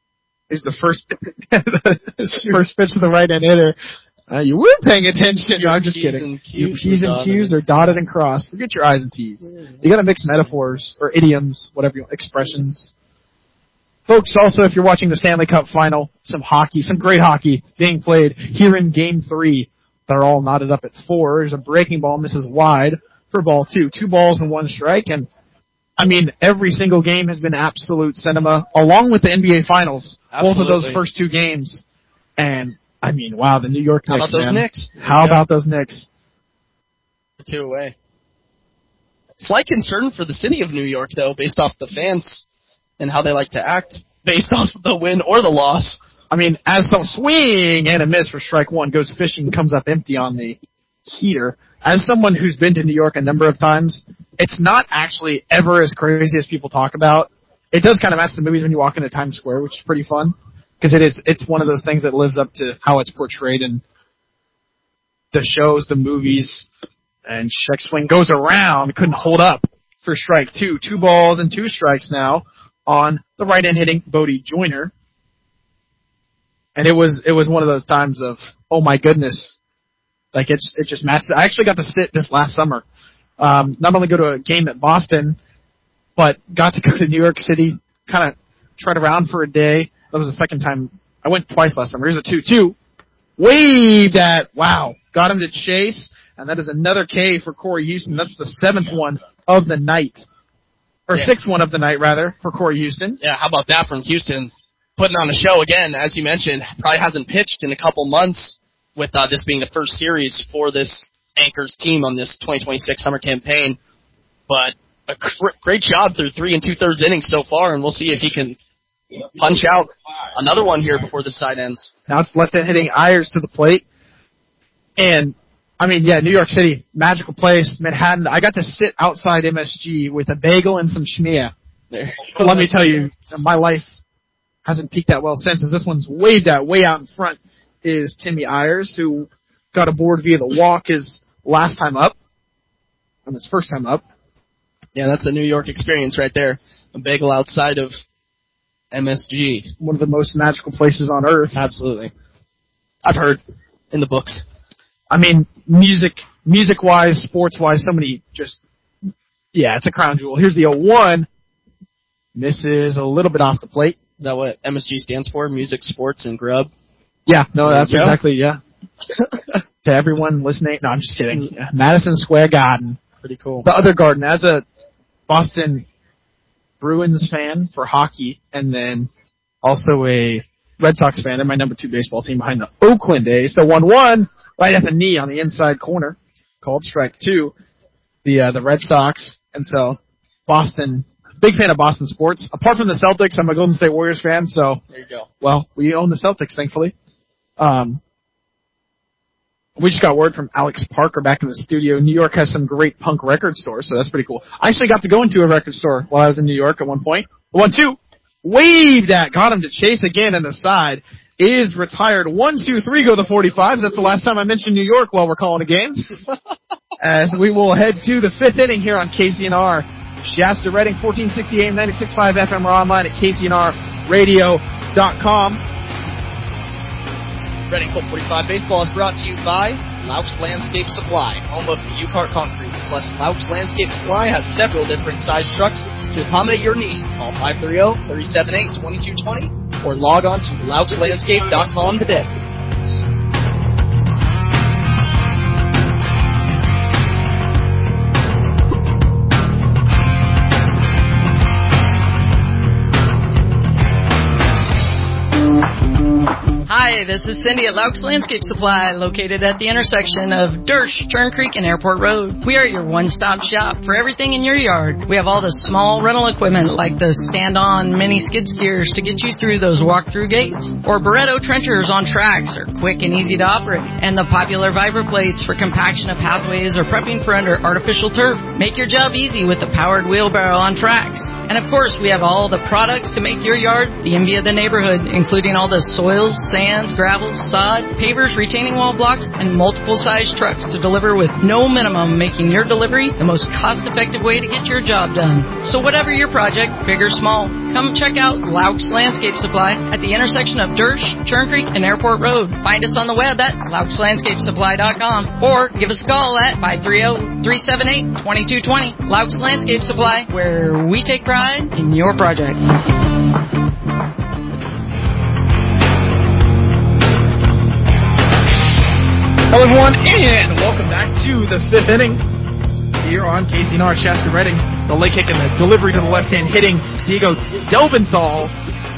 He's the first first pitch to the right-hand hitter. Uh, you were paying attention. No, I'm just kidding. Your P's and Q's are dotted and crossed. Forget your I's and T's. You got to mix metaphors or idioms, whatever you want, expressions. Folks, also, if you're watching the Stanley Cup Final, some hockey, some great hockey being played here in Game Three. They're all knotted up at four. There's a breaking ball, misses wide for ball two. Two balls and one strike, and I mean, every single game has been absolute cinema, along with the N B A Finals. Absolutely. Both of those first two games. And, I mean, wow, the New York Knicks, How about those man. Knicks? How yeah. about those Knicks? Two away. Slight concern for the city of New York, though, based off the fans and how they like to act, based off the win or the loss. I mean, as some swing and a miss for strike one, goes fishing, comes up empty on the heater. As someone who's been to New York a number of times, it's not actually ever as crazy as people talk about. It does kind of match the movies when you walk into Times Square, which is pretty fun, because it is, it's one of those things that lives up to how it's portrayed in the shows, the movies, and check swing goes around, couldn't hold up for strike two. Two balls and two strikes now on the right-hand hitting Bodie Joyner. And it was, it was one of those times of, oh my goodness, like it's, it just matched. I actually got to sit this last summer, um, not only go to a game at Boston, but got to go to New York City, kind of tread around for a day. That was the second time. I went twice last summer. Here's a two two. Waved at, wow, got him to chase, and that is another K for Corey Houston. That's the seventh one of the night. Or yeah. sixth one of the night, rather, for Corey Houston. Yeah, how about that from Houston? Putting on a show again, as you mentioned, probably hasn't pitched in a couple months with uh, this being the first series for this Anchors team on this twenty twenty-six summer campaign. But a cr- great job through three and two-thirds innings so far, and we'll see if he can punch out another one here before the side ends. Now it's left-hand hitting Ayers to the plate. And, I mean, yeah, New York City, magical place, Manhattan. I got to sit outside M S G with a bagel and some shmia. But let me tell you, my life hasn't peaked that well since, as this one's waved at way out in front is Timmy Ayers, who got aboard via the walk his last time up, and his first time up. Yeah, that's a New York experience right there. A bagel outside of M S G. One of the most magical places on earth. Absolutely. I've heard in the books. I mean, music, music-wise, sports-wise, so many just, yeah, it's a crown jewel. Here's the oh one. Misses a little bit off the plate. Is that what M S G stands for? Music, sports, and grub? Yeah, no, that's exactly, yeah. To everyone listening, no, I'm just kidding. Yeah. Madison Square Garden. Pretty cool. The other garden, as a Boston Bruins fan for hockey, and then also a Red Sox fan, and my number two baseball team behind the Oakland A's. So one one, right at the knee on the inside corner, called strike two, the uh, the Red Sox. And so Boston, big fan of Boston sports. Apart from the Celtics, I'm a Golden State Warriors fan, so there you go. Well, we own the Celtics, thankfully. Um, we just got word from Alex Parker back in the studio. New York has some great punk record stores, so that's pretty cool. I actually got to go into a record store while I was in New York at one point. One, two, waved at, got him to chase again, and the side is retired. One, two, three, go the forty-fives. That's the last time I mentioned New York while we're calling a game. As we will head to the fifth inning here on K C N R. Shasta Redding, fourteen sixty A M, ninety-six point five F M, or online at K C N R radio dot com. Reading Colt forty-five Baseball is brought to you by Laux Landscape Supply, home of U-Cart Concrete. Plus, Laux Landscape Supply has several different size trucks to accommodate your needs. Call five three zero, three seven eight, two two two zero or log on to laux landscape dot com today. Hi, this is Cindy at Laux Landscape Supply, located at the intersection of Dersh, Turn Creek, and Airport Road. We are your one-stop shop for everything in your yard. We have all the small rental equipment like the stand-on mini skid steers to get you through those walk-through gates, or Barretto trenchers on tracks are quick and easy to operate, and the popular Viper plates for compaction of pathways or prepping for under artificial turf. Make your job easy with the powered wheelbarrow on tracks. And of course, we have all the products to make your yard the envy of the neighborhood, including all the soils, sands, gravels, sod, pavers, retaining wall blocks, and multiple size trucks to deliver with no minimum, making your delivery the most cost-effective way to get your job done. So whatever your project, big or small, come check out Laux Landscape Supply at the intersection of Dersh, Churn Creek, and Airport Road. Find us on the web at laux landscape supply dot com or give us a call at five three zero, three seven eight, two two two zero. Laux Landscape Supply, where we take pride in your project. Hello, everyone, and welcome back to the fifth inning here on K C N R. Shasta Redding, the late kick and the delivery to the left hand, hitting Diego Delventhal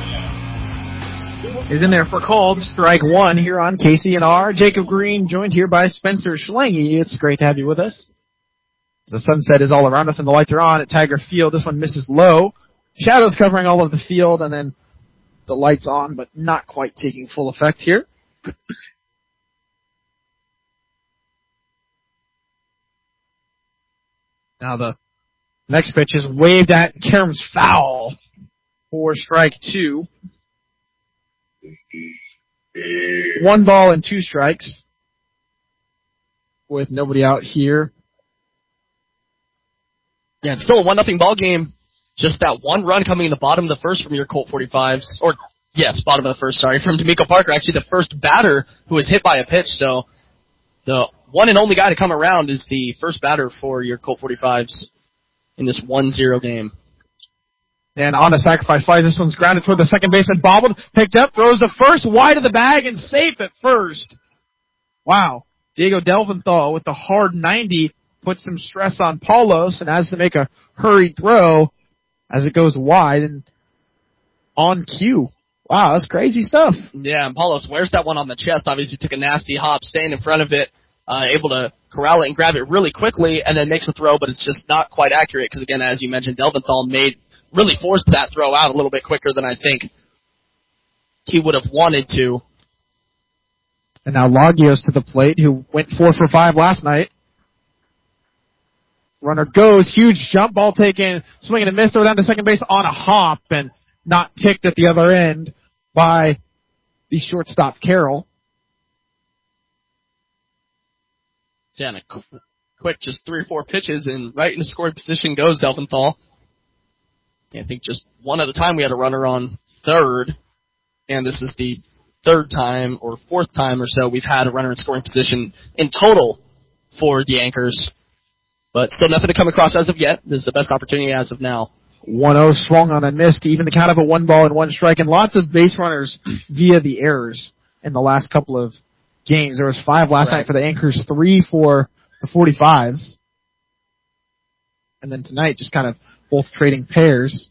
is in there for called strike one here on K C N R. Jacob Green joined here by Spencer Schlange. It's great to have you with us. The sunset is all around us and the lights are on at Tiger Field. This one misses low. Shadows covering all of the field, and then the lights on, but not quite taking full effect here. Now the next pitch is waved at. Kerm's foul for strike two. One ball and two strikes with nobody out here. Yeah, it's still a one nothing ball game. Just that one run coming in the bottom of the first from your Colt forty-fives. Or, yes, bottom of the first, sorry, from D'Amico Parker. Actually, the first batter who was hit by a pitch. So the one and only guy to come around is the first batter for your Colt forty-fives in this one zero game. And on the sacrifice flies, this one's grounded toward the second baseman, bobbled, picked up, throws the first wide of the bag and safe at first. Wow. Diego Delventhal with the hard ninety puts some stress on Paulos and has to make a hurried throw as it goes wide and on cue. Wow, that's crazy stuff. Yeah, and Paulos wears that one on the chest. Obviously took a nasty hop, staying in front of it, uh, able to corral it and grab it really quickly, and then makes a throw, but it's just not quite accurate because, again, as you mentioned, Delventhal made really forced that throw out a little bit quicker than I think he would have wanted to. And now Lagios to the plate, who went four for five last night. Runner goes, huge jump ball taken, swinging and miss, throw down to second base on a hop, and not picked at the other end by the shortstop Carroll. Yeah, and a qu- quick, just three or four pitches, and right in the scoring position goes Delventhal. I think just one other time we had a runner on third, and this is the third time or fourth time or so we've had a runner in scoring position in total for the Anchors. But still nothing to come across as of yet. This is the best opportunity as of now. one oh swung on and missed, even the count of a one ball and one strike, and lots of base runners via the errors in the last couple of games. There was five last right. night for the Anchors, three for the forty-fives. And then tonight, just kind of both trading pairs.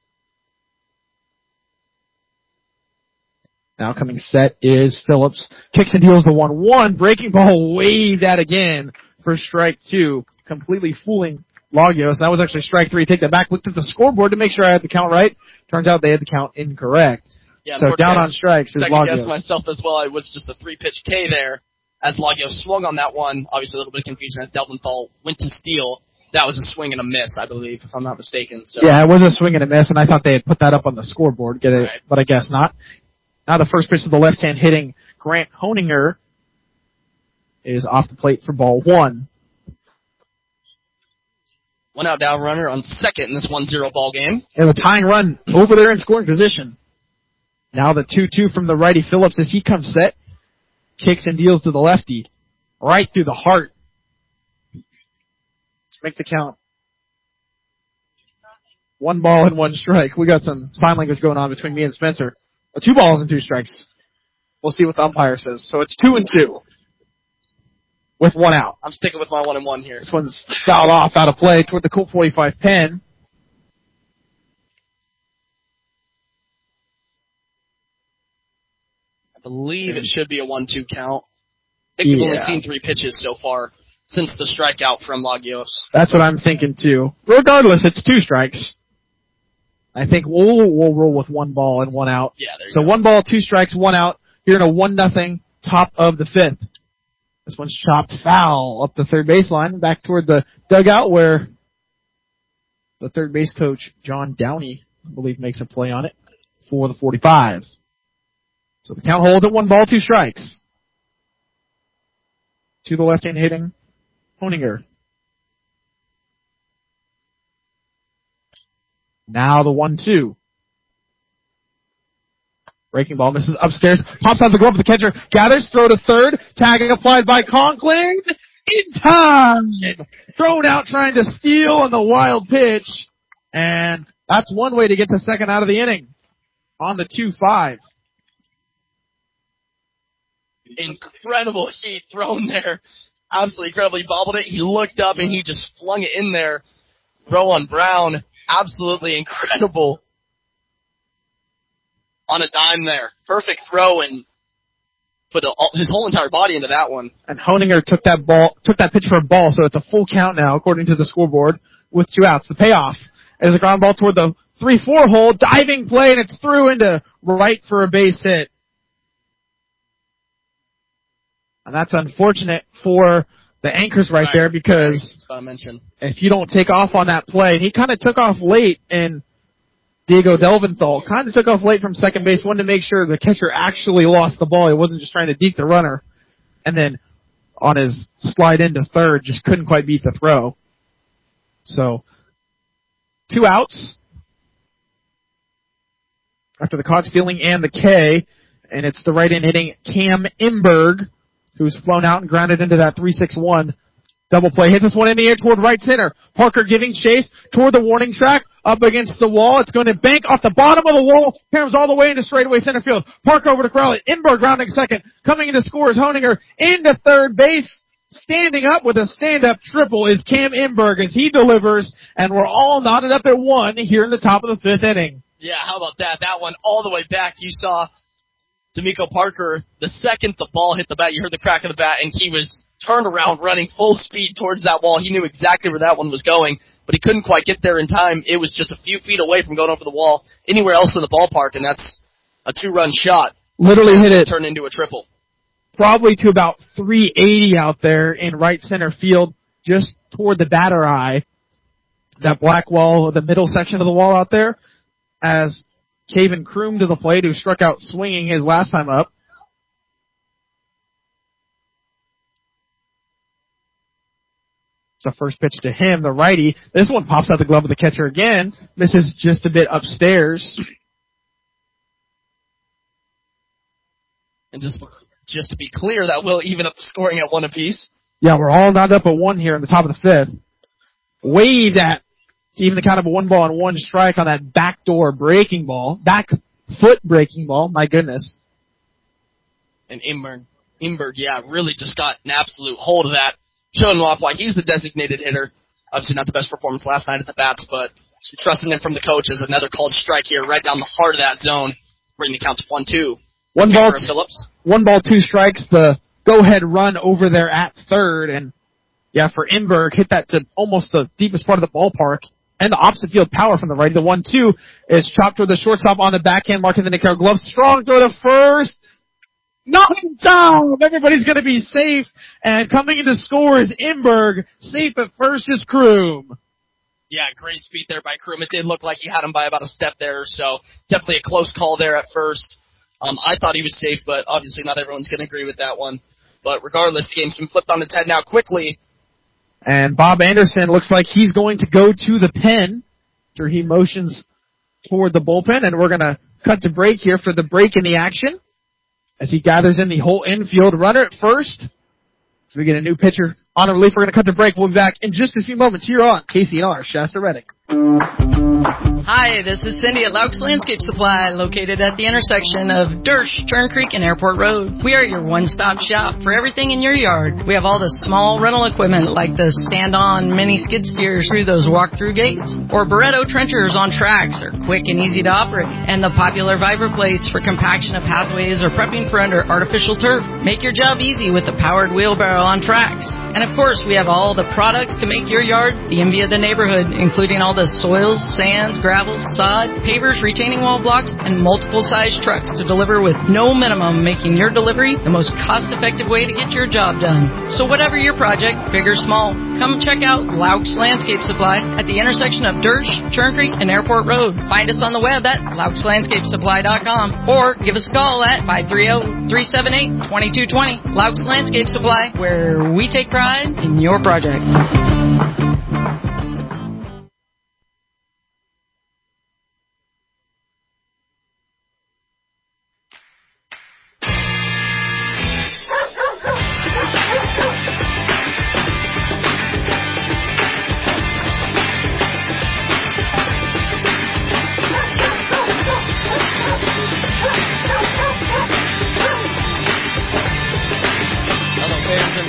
Now coming set is Phillips. Kicks and deals the one one. Breaking ball waved at again for strike two. Completely fooling Lagios. That was actually strike three. Take that back. Looked at the scoreboard to make sure I had the count right. Turns out they had the count incorrect. Yeah, so down on strikes is Lagios. Second guess myself as well. It was just a three-pitch K there as Lagios swung on that one. Obviously a little bit of confusion as Delventhal went to steal. That was a swing and a miss, I believe, if I'm not mistaken. So. Yeah, it was a swing and a miss, and I thought they had put that up on the scoreboard, get it, right. But I guess not. Now the first pitch to the left-hand hitting Grant Honinger is off the plate for ball one. One out down runner on second in this one zero ball game. And a tying run over there in scoring position. Now the two two from the righty Phillips as he comes set. Kicks and deals to the lefty. Right through the heart. Let's make the count. One ball and one strike. We got some sign language going on between me and Spencer. Uh, two balls and two strikes. We'll see what the umpire says. So it's two and two. With one out. I'm sticking with my one and one here. This one's fouled off out of play toward the Colt forty-five pen. I believe it should be a one two count. I think we've yeah. only seen three pitches so far since the strikeout from Lagios. That's what I'm thinking too. Regardless, it's two strikes. I think we'll, we'll roll with one ball and one out. Yeah, there you so go. one ball, two strikes, one out. Here in a one nothing top of the fifth. This one's chopped foul up the third baseline, back toward the dugout where the third base coach, John Downey, I believe, makes a play on it for the forty-fives. So the count holds at one ball, two strikes. To the left-hand hitting, Honinger. Now the one two. Breaking ball misses upstairs. Pops out the glove of the catcher. Gathers. Throw to third. Tagging applied by Conklin. In time. Thrown out trying to steal on the wild pitch. And that's one way to get to second out of the inning. On the two five. Incredible heat thrown there. Absolutely incredible. He bobbled it. He looked up and he just flung it in there. Throw on Brown. Absolutely incredible. On a dime there. Perfect throw and put a, his whole entire body into that one. And Honinger took that ball, took that pitch for a ball, so it's a full count now according to the scoreboard with two outs. The payoff is a ground ball toward the three four hole, diving play, and it's through into right for a base hit. And that's unfortunate for the Anchors right, right. there because if you don't take off on that play, he kind of took off late, and Diego Delventhal kind of took off late from second base, wanted to make sure the catcher actually lost the ball. He wasn't just trying to deke the runner. And then on his slide into third, just couldn't quite beat the throw. So, two outs after the caught stealing and the K, and it's the right-in hitting Cam Imberg, who's flown out and grounded into that three six one. Double play. Hits this one in the air toward right center. Parker giving chase toward the warning track. Up against the wall. It's going to bank off the bottom of the wall. Comes all the way into straightaway center field. Parker over to Crowley. Imberg rounding second. Coming into score is Honinger into third base. Standing up with a stand-up triple is Cam Imberg as he delivers. And we're all knotted up at one here in the top of the fifth inning. Yeah, how about that? That one all the way back. You saw D'Amico Parker, the second the ball hit the bat, you heard the crack of the bat, and he was turned around running full speed towards that wall. He knew exactly where that one was going, but he couldn't quite get there in time. It was just a few feet away from going over the wall anywhere else in the ballpark, and that's a two-run shot. Literally hit it. Turned into a triple. Probably to about three eighty out there in right center field, just toward the batter eye. That black wall, the middle section of the wall out there, as Caven Kroom to the plate, who struck out swinging his last time up. It's the first pitch to him, the righty. This one pops out the glove of the catcher again. Misses just a bit upstairs. And just just to be clear, that will even up the scoring at one apiece. Yeah, we're all knotted up at one here in the top of the fifth. Waved at to even the count of a one ball and one strike on that backdoor breaking ball. Back foot breaking ball, my goodness. And Imberg, Imberg, yeah, really just got an absolute hold of that. Showing off why he's the designated hitter. Obviously not the best performance last night at the bats, but trusting him from the coach is another called strike here, right down the heart of that zone, bringing the count to one two. One ball, Phillips. One ball, two strikes. The go-ahead run over there at third, and yeah, for Imberg, hit that to almost the deepest part of the ballpark, and the opposite field power from the righty. The one two is chopped toward the shortstop on the backhand, marking the Nick Carroll glove. Strong throw to first. Nothing down. Everybody's going to be safe. And coming into score is Imberg. Safe at first is Kroom. Yeah, great speed there by Kroom. It did look like he had him by about a step there, so definitely a close call there at first. Um, I thought he was safe, but obviously not everyone's going to agree with that one. But regardless, the game's been flipped on its head now quickly. And Bob Anderson looks like he's going to go to the pen after he motions toward the bullpen. And we're going to cut to break here for the break in the action, as he gathers in the whole infield runner at first. So we get a new pitcher on relief. We're going to cut to break. We'll be back in just a few moments here on K C N R Shasta Redding. Hi, this is Cindy at Laux Landscape Supply, located at the intersection of Dersh, Turn Creek, and Airport Road. We are your one-stop shop for everything in your yard. We have all the small rental equipment like the stand-on mini skid steers through those walk-through gates, or Barretto trenchers on tracks are quick and easy to operate, and the popular Viper plates for compaction of pathways or prepping for under artificial turf. Make your job easy with the powered wheelbarrow on tracks. And of course, we have all the products to make your yard the envy of the neighborhood, including all the soils, sands, gravels, sod, pavers, retaining wall blocks, and multiple size trucks to deliver with no minimum, making your delivery the most cost-effective way to get your job done. So whatever your project, big or small, come check out Laux Landscape Supply at the intersection of Dersh, Churn Creek, and Airport Road. Find us on the web at laux landscape supply dot com or give us a call at five three zero, three seven eight, two two two zero. Laux Landscape Supply, where we take pride in your project.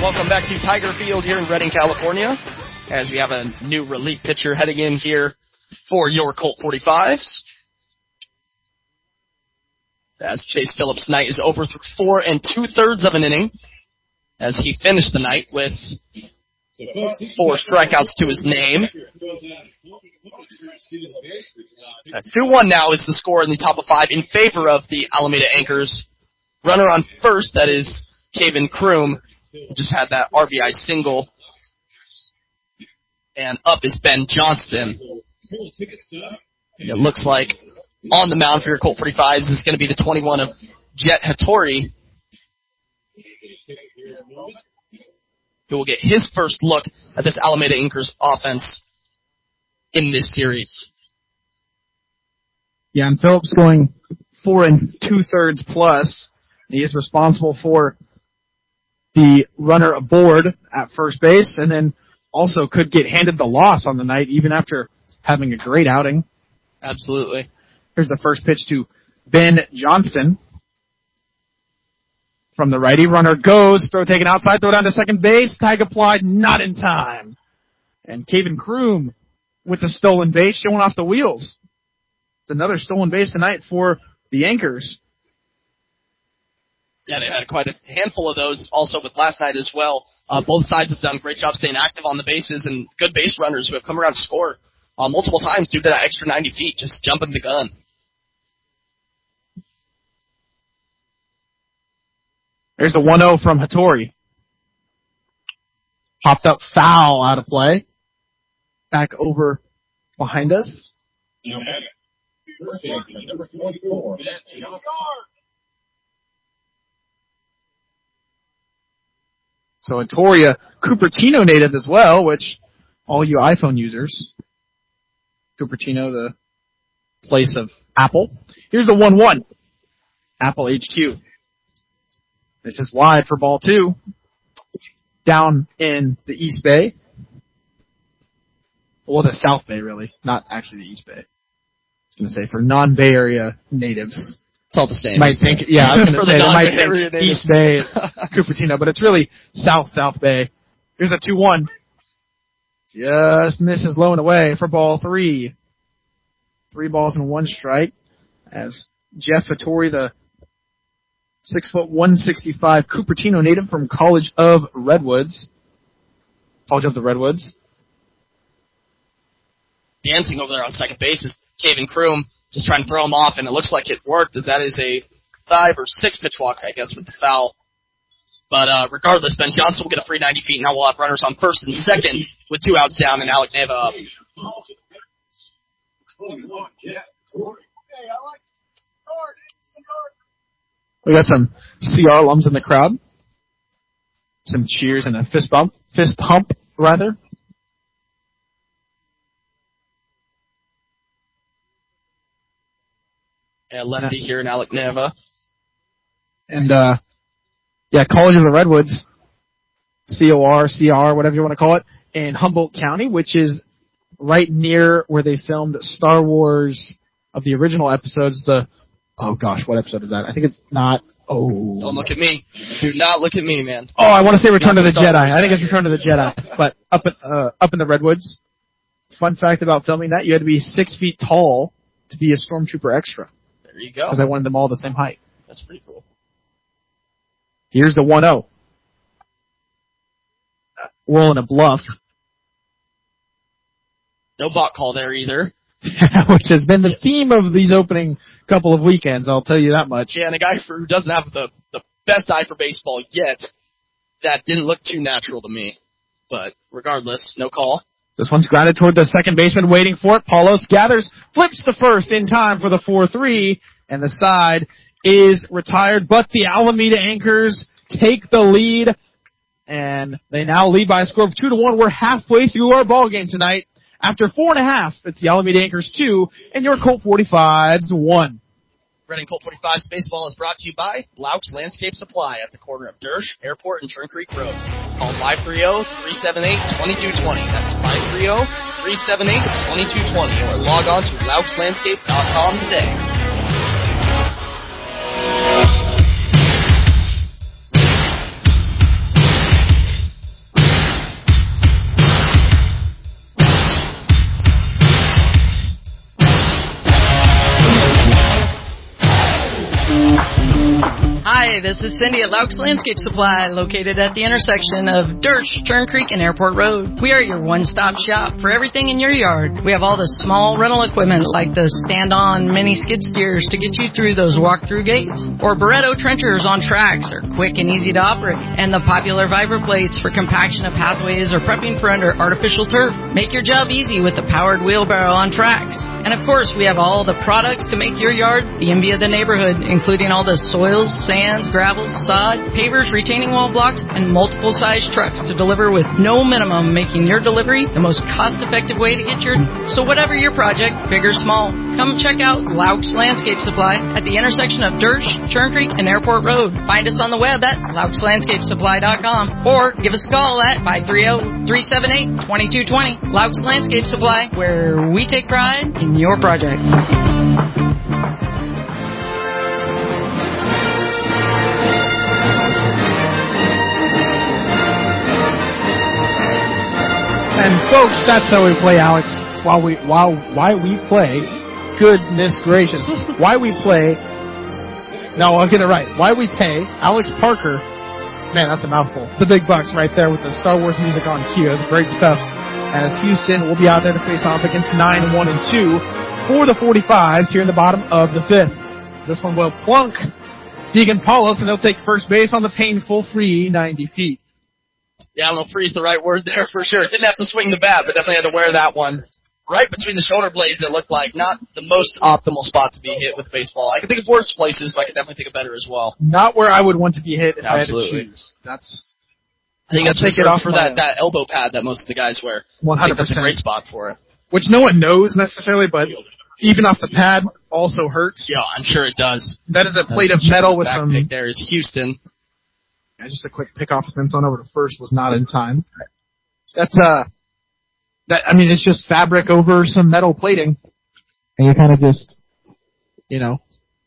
welcome back to Tiger Field here in Redding, California, as we have a new relief pitcher heading in here for your Colt forty-fives. As Chase Phillips' night is over through four and two-thirds of an inning, as he finished the night with four strikeouts to his name. two one now is the score in the top of five in favor of the Alameda Anchors. Runner on first, that is Kaven Kroom, who just had that R B I single. And up is Ben Johnston. It looks like on the mound for your Colt forty-fives is going to be the twenty-one of Jet Hattori, who will get his first look at this Alameda Anchors offense in this series. Yeah, and Phillips going four and two-thirds plus. He is responsible for the runner aboard at first base, and then also could get handed the loss on the night, even after having a great outing. Absolutely. Here's the first pitch to Ben Johnston. From the righty, runner goes, throw taken outside, throw down to second base, tag applied, not in time. And Kaven Kroom with the stolen base, showing off the wheels. It's another stolen base tonight for the Anchors. Yeah, they had quite a handful of those also with last night as well. Uh, both sides have done a great job staying active on the bases, and good base runners who have come around to score uh, multiple times due to that extra ninety feet, just jumping the gun. There's the one oh from Hattori. Popped up foul out of play. Back over behind us. So Hattori, a Cupertino native as well, which all you iPhone users, Cupertino, the place of Apple. Here's the one one. Apple H Q. This is wide for ball two. Down in the East Bay. Well, the South Bay, really. Not actually the East Bay. I was going to say, for non-Bay Area natives. It's all the same. Might think, yeah, I was going to say, they might think East Bay is Cupertino, but it's really South, South Bay. Here's a two one. Just misses low and away for ball three. Three balls and one strike. As Jeff Hattori, the six foot one sixty-five Cupertino native from College of Redwoods. College of the Redwoods. Dancing over there on second base is Kaven Kroom, just trying to throw him off, and it looks like it worked, as that is a five or six pitch walk, I guess, with the foul. But uh, regardless, Ben Johnson will get a free ninety feet, and now we'll have runners on first and second with two outs down and Alec Neva up. We got some C R alums in the crowd. Some cheers and a fist bump. Fist pump, rather. Yeah, lefty here in Alec Neva. And, uh, yeah, College of the Redwoods, C O R, C R, whatever you want to call it, in Humboldt County, which is right near where they filmed Star Wars of the original episodes. The, oh gosh, what episode is that? I think it's not, oh. Don't look at me. Do not look at me, man. Oh, I want to say Return to the Jedi. I think it's Return to the Jedi. But up in, uh, up in the Redwoods, fun fact about filming that, you had to be six feet tall to be a Stormtrooper extra. There you go. Because I wanted them all the same height. That's pretty cool. Here's the one oh. Rolling a bluff. No balk call there either. Which has been the theme of these opening couple of weekends, I'll tell you that much. Yeah, and a guy who doesn't have the, the best eye for baseball yet, that didn't look too natural to me. But regardless, no call. This one's grounded toward the second baseman, waiting for it. Paulos gathers, flips to first in time for the four three, and the side is retired. But the Alameda Anchors take the lead, and they now lead by a score of two to one. We're halfway through our ball game tonight. After four and a half, it's the Alameda Anchors two, and your Colt forty-fives one. Redding Colt forty-fives baseball is brought to you by Laux Landscape Supply at the corner of Dersch, Airport, and Turn Creek Road. Call five three zero, three seven eight, two two two zero. That's five three zero, three seven eight, two two two zero. Or log on to laux landscape dot com today. Hey, this is Cindy at Laux Landscape Supply, located at the intersection of Dersh, Turn Creek, and Airport Road. We are your one-stop shop for everything in your yard. We have all the small rental equipment like the stand-on mini skid steers to get you through those walk-through gates, or Barretto trenchers on tracks are quick and easy to operate, and the popular Viper plates for compaction of pathways or prepping for under artificial turf. Make your job easy with the powered wheelbarrow on tracks. And of course, we have all the products to make your yard the envy of the neighborhood, including all the soils, sands, gravels, sod, pavers, retaining wall blocks, and multiple size trucks to deliver with no minimum, making your delivery the most cost-effective way to get your... So whatever your project, big or small, come check out Laux Landscape Supply at the intersection of Dersh, Churn Creek, and Airport Road. Find us on the web at laux landscape supply dot com or give us a call at five three zero, three seven eight, two two two zero. Laux Landscape Supply, where we take pride in your project. And folks, that's how we play, Alex. While we, while, why we play, goodness gracious, why we play, no, I'll get it right. Why we pay Alex Parker, man, that's a mouthful. The big bucks right there with the Star Wars music on cue. That's great stuff. As Houston will be out there to face off against nine, one, and two for the forty-fives here in the bottom of the fifth. This one will plunk Deegan Paulos, and they'll take first base on the painful free ninety feet. Yeah, I don't know if free's the right word there for sure. Didn't have to swing the bat, but definitely had to wear that one. Right between the shoulder blades, it looked like not the most optimal spot to be hit with baseball. I can think of worse places, but I can definitely think of better as well. Not where I would want to be hit if Absolutely. I had to choose. That's... I think that's take it off for that, that elbow pad that most of the guys wear. one hundred percent. I think that's a great spot for it. Which no one knows necessarily, but even off the pad also hurts. Yeah, I'm sure it does. That is a plate of metal with some... Pick there is Houston. Yeah, just a quick pick off of him, thrown over to first was not in time. That's, uh... That, I mean, it's just fabric over some metal plating. And you kind of just, you know,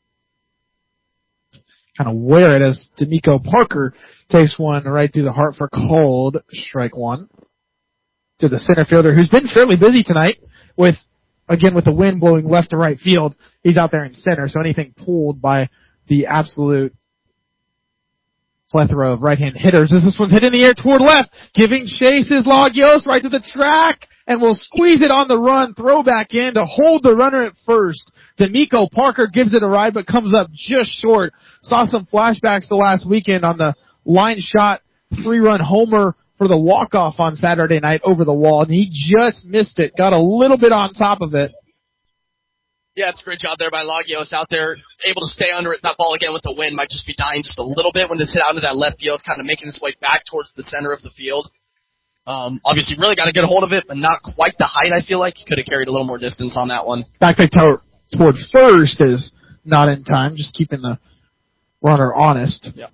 kind of wear it as D'Amico Parker takes one right through the heart for cold. Strike one. To the center fielder, who's been fairly busy tonight with, again, with the wind blowing left to right field. He's out there in center, so anything pulled by the absolute plethora of right-hand hitters as this one's hit in the air toward left, giving chase is Lagios right to the track, and will squeeze it on the run, throw back in to hold the runner at first. D'Amico Parker gives it a ride, but comes up just short. Saw some flashbacks the last weekend on the line shot three-run homer for the walk-off on Saturday night over the wall, and he just missed it, got a little bit on top of it. Yeah, it's a great job there by Lagios out there, able to stay under it. That ball again with the wind might just be dying just a little bit when it's hit out into that left field, kind of making its way back towards the center of the field. Um, obviously, really got to get a hold of it, but not quite the height. I feel like he could have carried a little more distance on that one. Back pick toward first is not in time, just keeping the runner honest. Yep.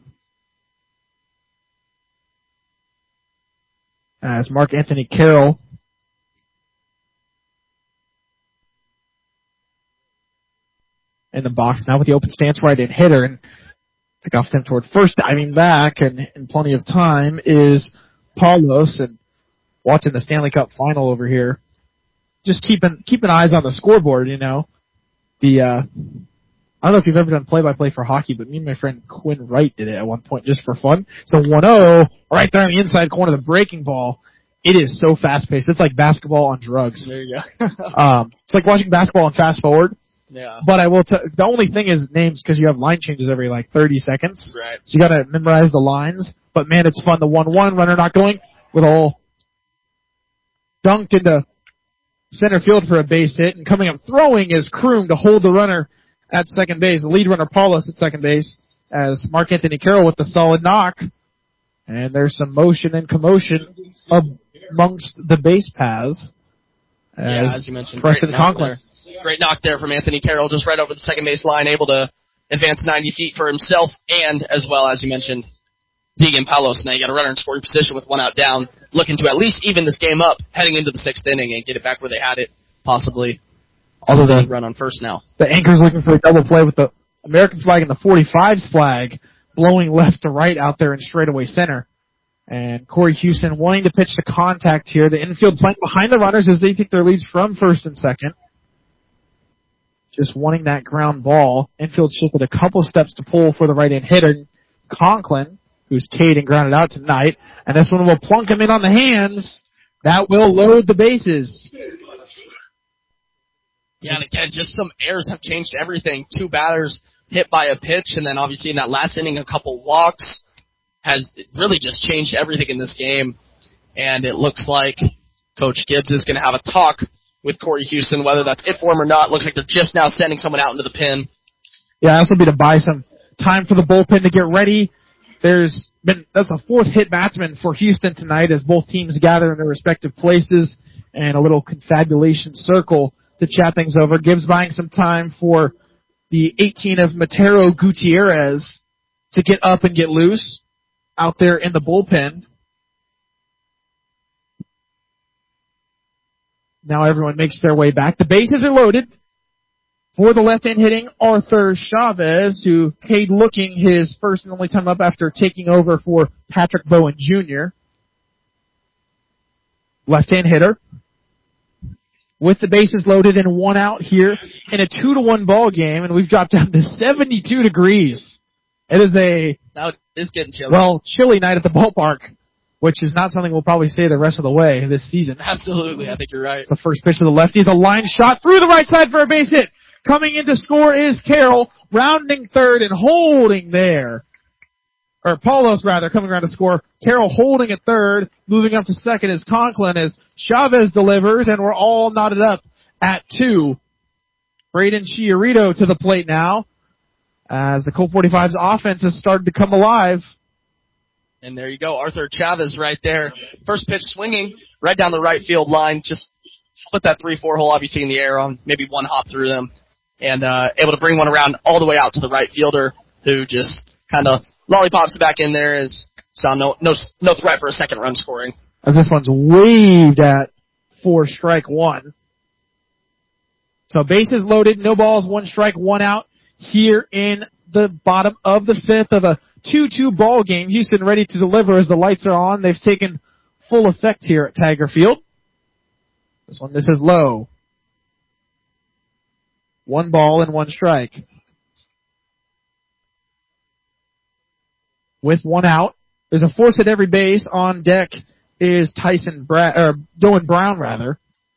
As Mark Anthony Carroll in the box now with the open stance right-in hitter, and pick off them toward first, diving back and in plenty of time is Paulos, and watching the Stanley Cup final over here, just keeping keeping eyes on the scoreboard. You know, the uh, I don't know if you've ever done play-by-play for hockey, but me and my friend Quinn Wright did it at one point just for fun. So one oh right there on the inside corner, the breaking ball. It is so fast-paced. It's like basketball on drugs. There you go. um, it's like watching basketball on fast forward. Yeah. But I will tell, the only thing is names, because you have line changes every like thirty seconds. Right. So you gotta memorize the lines. But man, it's fun. The one one runner not going, little dunked into center field for a base hit, and coming up throwing is Kroom to hold the runner at second base. The lead runner Paulos at second base as Mark Anthony Carroll with the solid knock. And there's some motion and commotion amongst the base paths. As yeah, as you mentioned, Preston great knock, Conklin. there. great knock there from Anthony Carroll, just right over the second base line, able to advance ninety feet for himself and, as well as you mentioned, Deegan Paulos. Now you got a runner in scoring position with one out down, looking to at least even this game up, heading into the sixth inning and get it back where they had it, possibly. Although the run on first now. The anchor's looking for a double play with the American flag and the forty-fives flag blowing left to right out there in straightaway center. And Corey Houston wanting to pitch the contact here. The infield playing behind the runners as they take their leads from first and second. Just wanting that ground ball. Infield shifted a couple steps to pull for the right-hand hitter. Conklin, who's Cade and grounded out tonight. And this one will plunk him in on the hands. That will load the bases. Yeah, and again, just some errors have changed everything. Two batters hit by a pitch, and then obviously in that last inning, a couple walks has really just changed everything in this game. And it looks like Coach Gibbs is going to have a talk with Corey Houston, whether that's it for him or not. Looks like they're just now sending someone out into the pen. Yeah, this will be to buy some time for the bullpen to get ready. There's been, that's a fourth hit batsman for Houston tonight as both teams gather in their respective places and a little confabulation circle to chat things over. Gibbs buying some time for the eighteen of Matero Gutierrez to get up and get loose out there in the bullpen. Now everyone makes their way back. The bases are loaded for the left-hand hitting Arthur Chavez, who Cade looking his first and only time up after taking over for Patrick Bowen Junior Left-hand hitter. With the bases loaded and one out here in a two to one ball game, and we've dropped down to seventy-two degrees. It is a now it is getting chilly. Well, chilly night at the ballpark, which is not something we'll probably say the rest of the way this season. Absolutely, I think you're right. The first pitch to the lefty is a line shot through the right side for a base hit. Coming in to score is Carroll, rounding third and holding there. Or Paulos, rather, coming around to score. Carroll holding at third. Moving up to second is Conklin as Chavez delivers, and we're all knotted up at two. Braden Chiarito to the plate now as the Colt forty-five's offense has started to come alive. And there you go, Arthur Chavez right there. First pitch swinging right down the right field line. Just split that three four hole obviously in the air on maybe one hop through them. And uh able to bring one around all the way out to the right fielder who just kind of lollipops it back in there as saw no, no, no threat for a second run scoring. As this one's waved at for strike one. So bases loaded, no balls, one strike, one out here in the bottom of the fifth of a two two ball game. Houston ready to deliver as the lights are on. They've taken full effect here at Tiger Field. This one, this is low. One ball and one strike. With one out, there's a force at every base. On deck is Tyson Bra- or Dylan Brown, rather.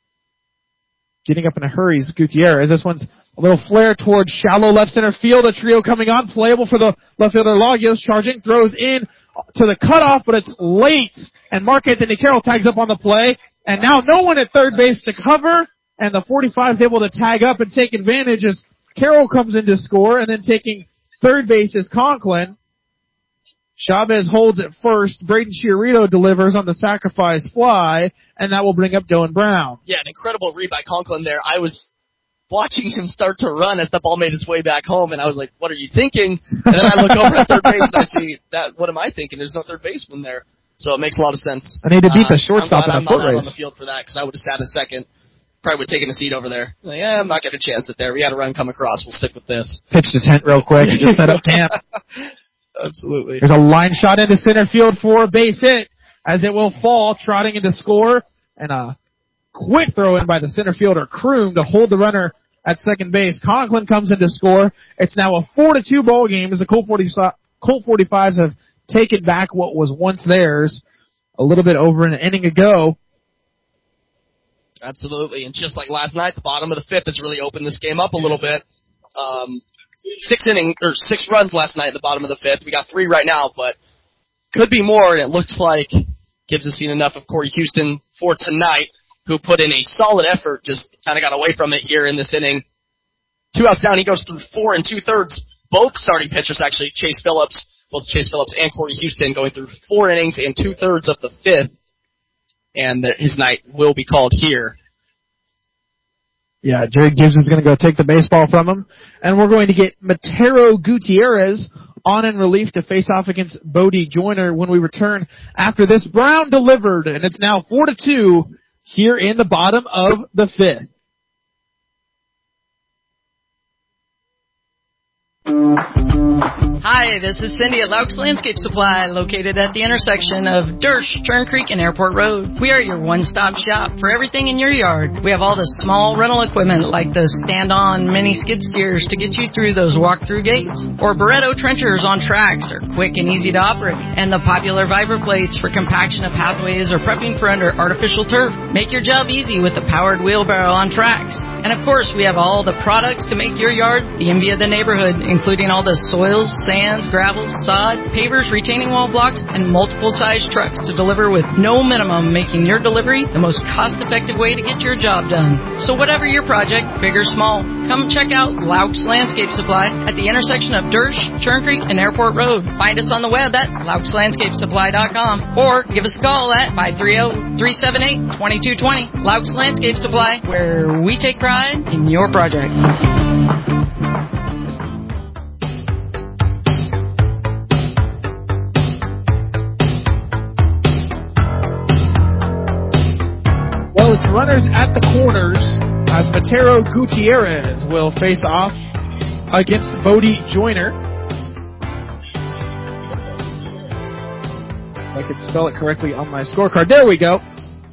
Getting up in a hurry is Gutierrez. This one's a little flare towards shallow left center field. A trio coming on, playable for the left fielder. Lagios charging, throws in to the cutoff, but it's late. And Mark Anthony Carroll tags up on the play. And now no one at third base to cover. And the forty-five is able to tag up and take advantage as Carroll comes in to score. And then taking third base is Conklin. Chavez holds at first. Braden Chiarito delivers on the sacrifice fly, and that will bring up Dylan Brown. Yeah, an incredible read by Conklin there. I was watching him start to run as the ball made its way back home, and I was like, what are you thinking? And then I look over at third base, and I see, that. what am I thinking? There's no third baseman there. So it makes a lot of sense. I need to beat uh, the shortstop in a foot race. I'm on the field for that, because I would have sat a second. Probably would have taken a seat over there. Like, yeah, I'm not getting a chance at there. We had a run come across. We'll stick with this. Pitch to tent real quick. Just set up camp. Absolutely. There's a line shot into center field for a base hit as it will fall, trotting into score, and a quick throw in by the center fielder, Kroom, to hold the runner at second base. Conklin comes in to score. It's now a four to two ball game as the Colt forty-fives have taken back what was once theirs a little bit over an inning ago. Absolutely. And just like last night, the bottom of the fifth has really opened this game up a little bit. Um, Six inning or six runs last night at the bottom of the fifth. We got three right now, but could be more. And it looks like Gibbs has seen enough of Corey Houston for tonight, who put in a solid effort. Just kind of got away from it here in this inning. Two outs down. He goes through four and two thirds. Both starting pitchers actually, Chase Phillips, both Chase Phillips and Corey Houston, going through four innings and two thirds of the fifth. And his night will be called here. Yeah, Jerry Gibbs is going to go take the baseball from him. And we're going to get Matero Gutierrez on in relief to face off against Bodie Joyner when we return after this. Brown delivered, and it's now four to two here in the bottom of the fifth. Hi, this is Cindy at Laux Landscape Supply, located at the intersection of Dersh, Turn Creek, and Airport Road. We are your one-stop shop for everything in your yard. We have all the small rental equipment like the stand-on mini skid steers to get you through those walk-through gates, or Barretto trenchers on tracks are quick and easy to operate, and the popular Viper plates for compaction of pathways or prepping for under artificial turf. Make your job easy with the powered wheelbarrow on tracks. And of course, we have all the products to make your yard the envy of the neighborhood, including all the soils, sands, gravels, sod, pavers, retaining wall blocks, and multiple size trucks to deliver with no minimum, making your delivery the most cost-effective way to get your job done. So whatever your project, big or small, come check out Laux Landscape Supply at the intersection of Dersh, Turn Creek, and Airport Road. Find us on the web at laux landscape supply dot com or give us a call at five three zero, three seven eight, two two two zero. Laux Landscape Supply, where we take pride in your project. Well, it's runners at the corners as Matero Gutierrez will face off against Bodie Joyner. If I could spell it correctly on my scorecard. There we go.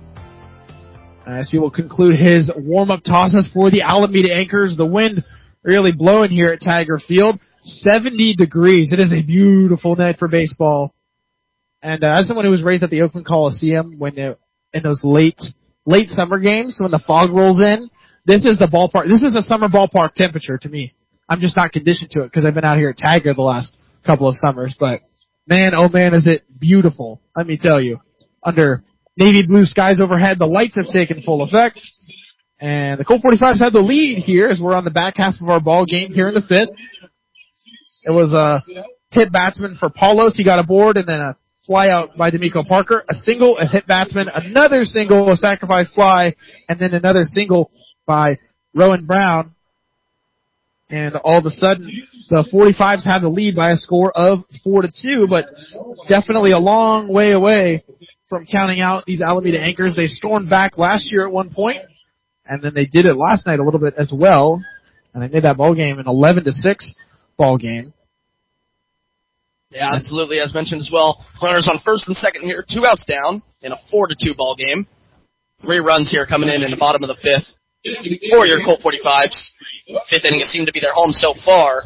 As he will conclude his warm-up tosses for the Alameda Anchors. The wind really blowing here at Tiger Field. seventy degrees. It is a beautiful night for baseball. And uh, as someone who was raised at the Oakland Coliseum when they, in those late late summer games when the fog rolls in, this is the ballpark. This is a summer ballpark temperature to me. I'm just not conditioned to it because I've been out here at Tiger the last couple of summers. But man, oh man, is it beautiful. Let me tell you. Under navy blue skies overhead, the lights have taken full effect, and the Colt forty-fives have the lead here as we're on the back half of our ball game here in the fifth. It was a hit batsman for Paulos. He got aboard, and then a fly out by D'Amico Parker, a single, a hit batsman, another single, a sacrifice fly, and then another single by Rowan Brown. And all of a sudden, the forty-fives have the lead by a score of four to two, but definitely a long way away from counting out these Alameda Anchors. They stormed back last year at one point, and then they did it last night a little bit as well, and they made that ball game an eleven to six ball game. Yeah, absolutely. As mentioned as well, runners on first and second here, two outs down in a four to two ball game. Three runs here coming in in the bottom of the fifth for your Colt forty-fives. Fifth inning has seemed to be their home so far.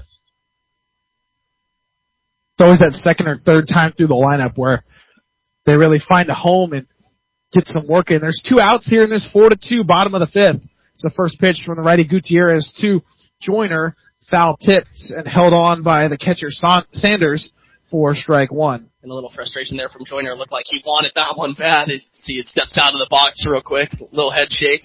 It's always that second or third time through the lineup where they really find a home and get some work in. There's two outs here in this four to two bottom of the fifth. It's the first pitch from the righty Gutierrez to Joyner, foul tipped and held on by the catcher Sanders for strike one. And a little frustration there from Joyner. Looked like he wanted that one bad. You see, it steps out of the box real quick. A little head shake.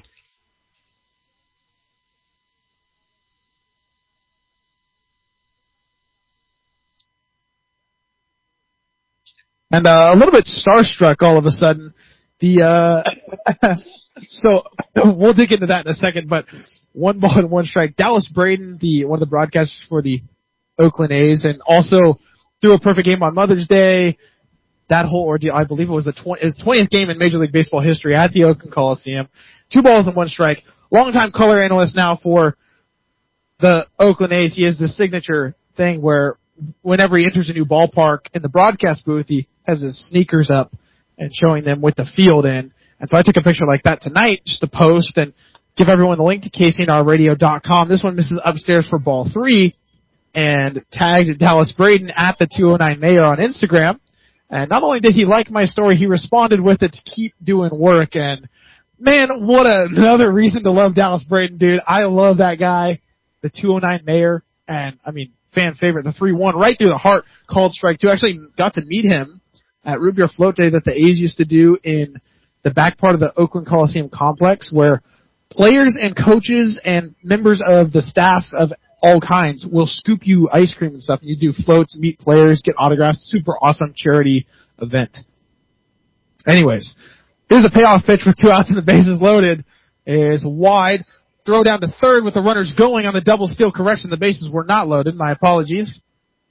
And uh, a little bit starstruck all of a sudden. The uh, so we'll dig into that in a second. But one ball and one strike. Dallas Braden, the one of the broadcasters for the Oakland A's, and also threw a perfect game on Mother's Day. That whole ordeal, I believe it was the twentieth game in Major League Baseball history at the Oakland Coliseum. Two balls and one strike. Longtime color analyst now for the Oakland A's. He has the signature thing where whenever he enters a new ballpark in the broadcast booth, he has his sneakers up and showing them with the field in. And so I took a picture like that tonight just to post and give everyone the link to K C N R radio dot com. This one misses upstairs for ball three and tagged Dallas Braden at the two oh nine Mayor on Instagram. And not only did he like my story, he responded with it to keep doing work. And man, what a, another reason to love Dallas Braden, dude. I love that guy, the two oh nine Mayor. And I mean, fan favorite, the three one right through the heart, called strike two. Actually got to meet him at Root Beer Float Day that the A's used to do in the back part of the Oakland Coliseum complex, where players and coaches and members of the staff of all kinds will scoop you ice cream and stuff, and you do floats, meet players, get autographs. Super awesome charity event. Anyways, here's a payoff pitch with two outs and the bases loaded. Is wide. Throw down to third with the runners going on the double steal correction. The bases were not loaded. My apologies.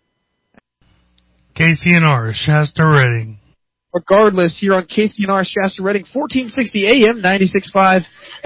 K C N R, Shasta Redding. Regardless, here on K C N R Shasta Redding, fourteen sixty A M, ninety-six point five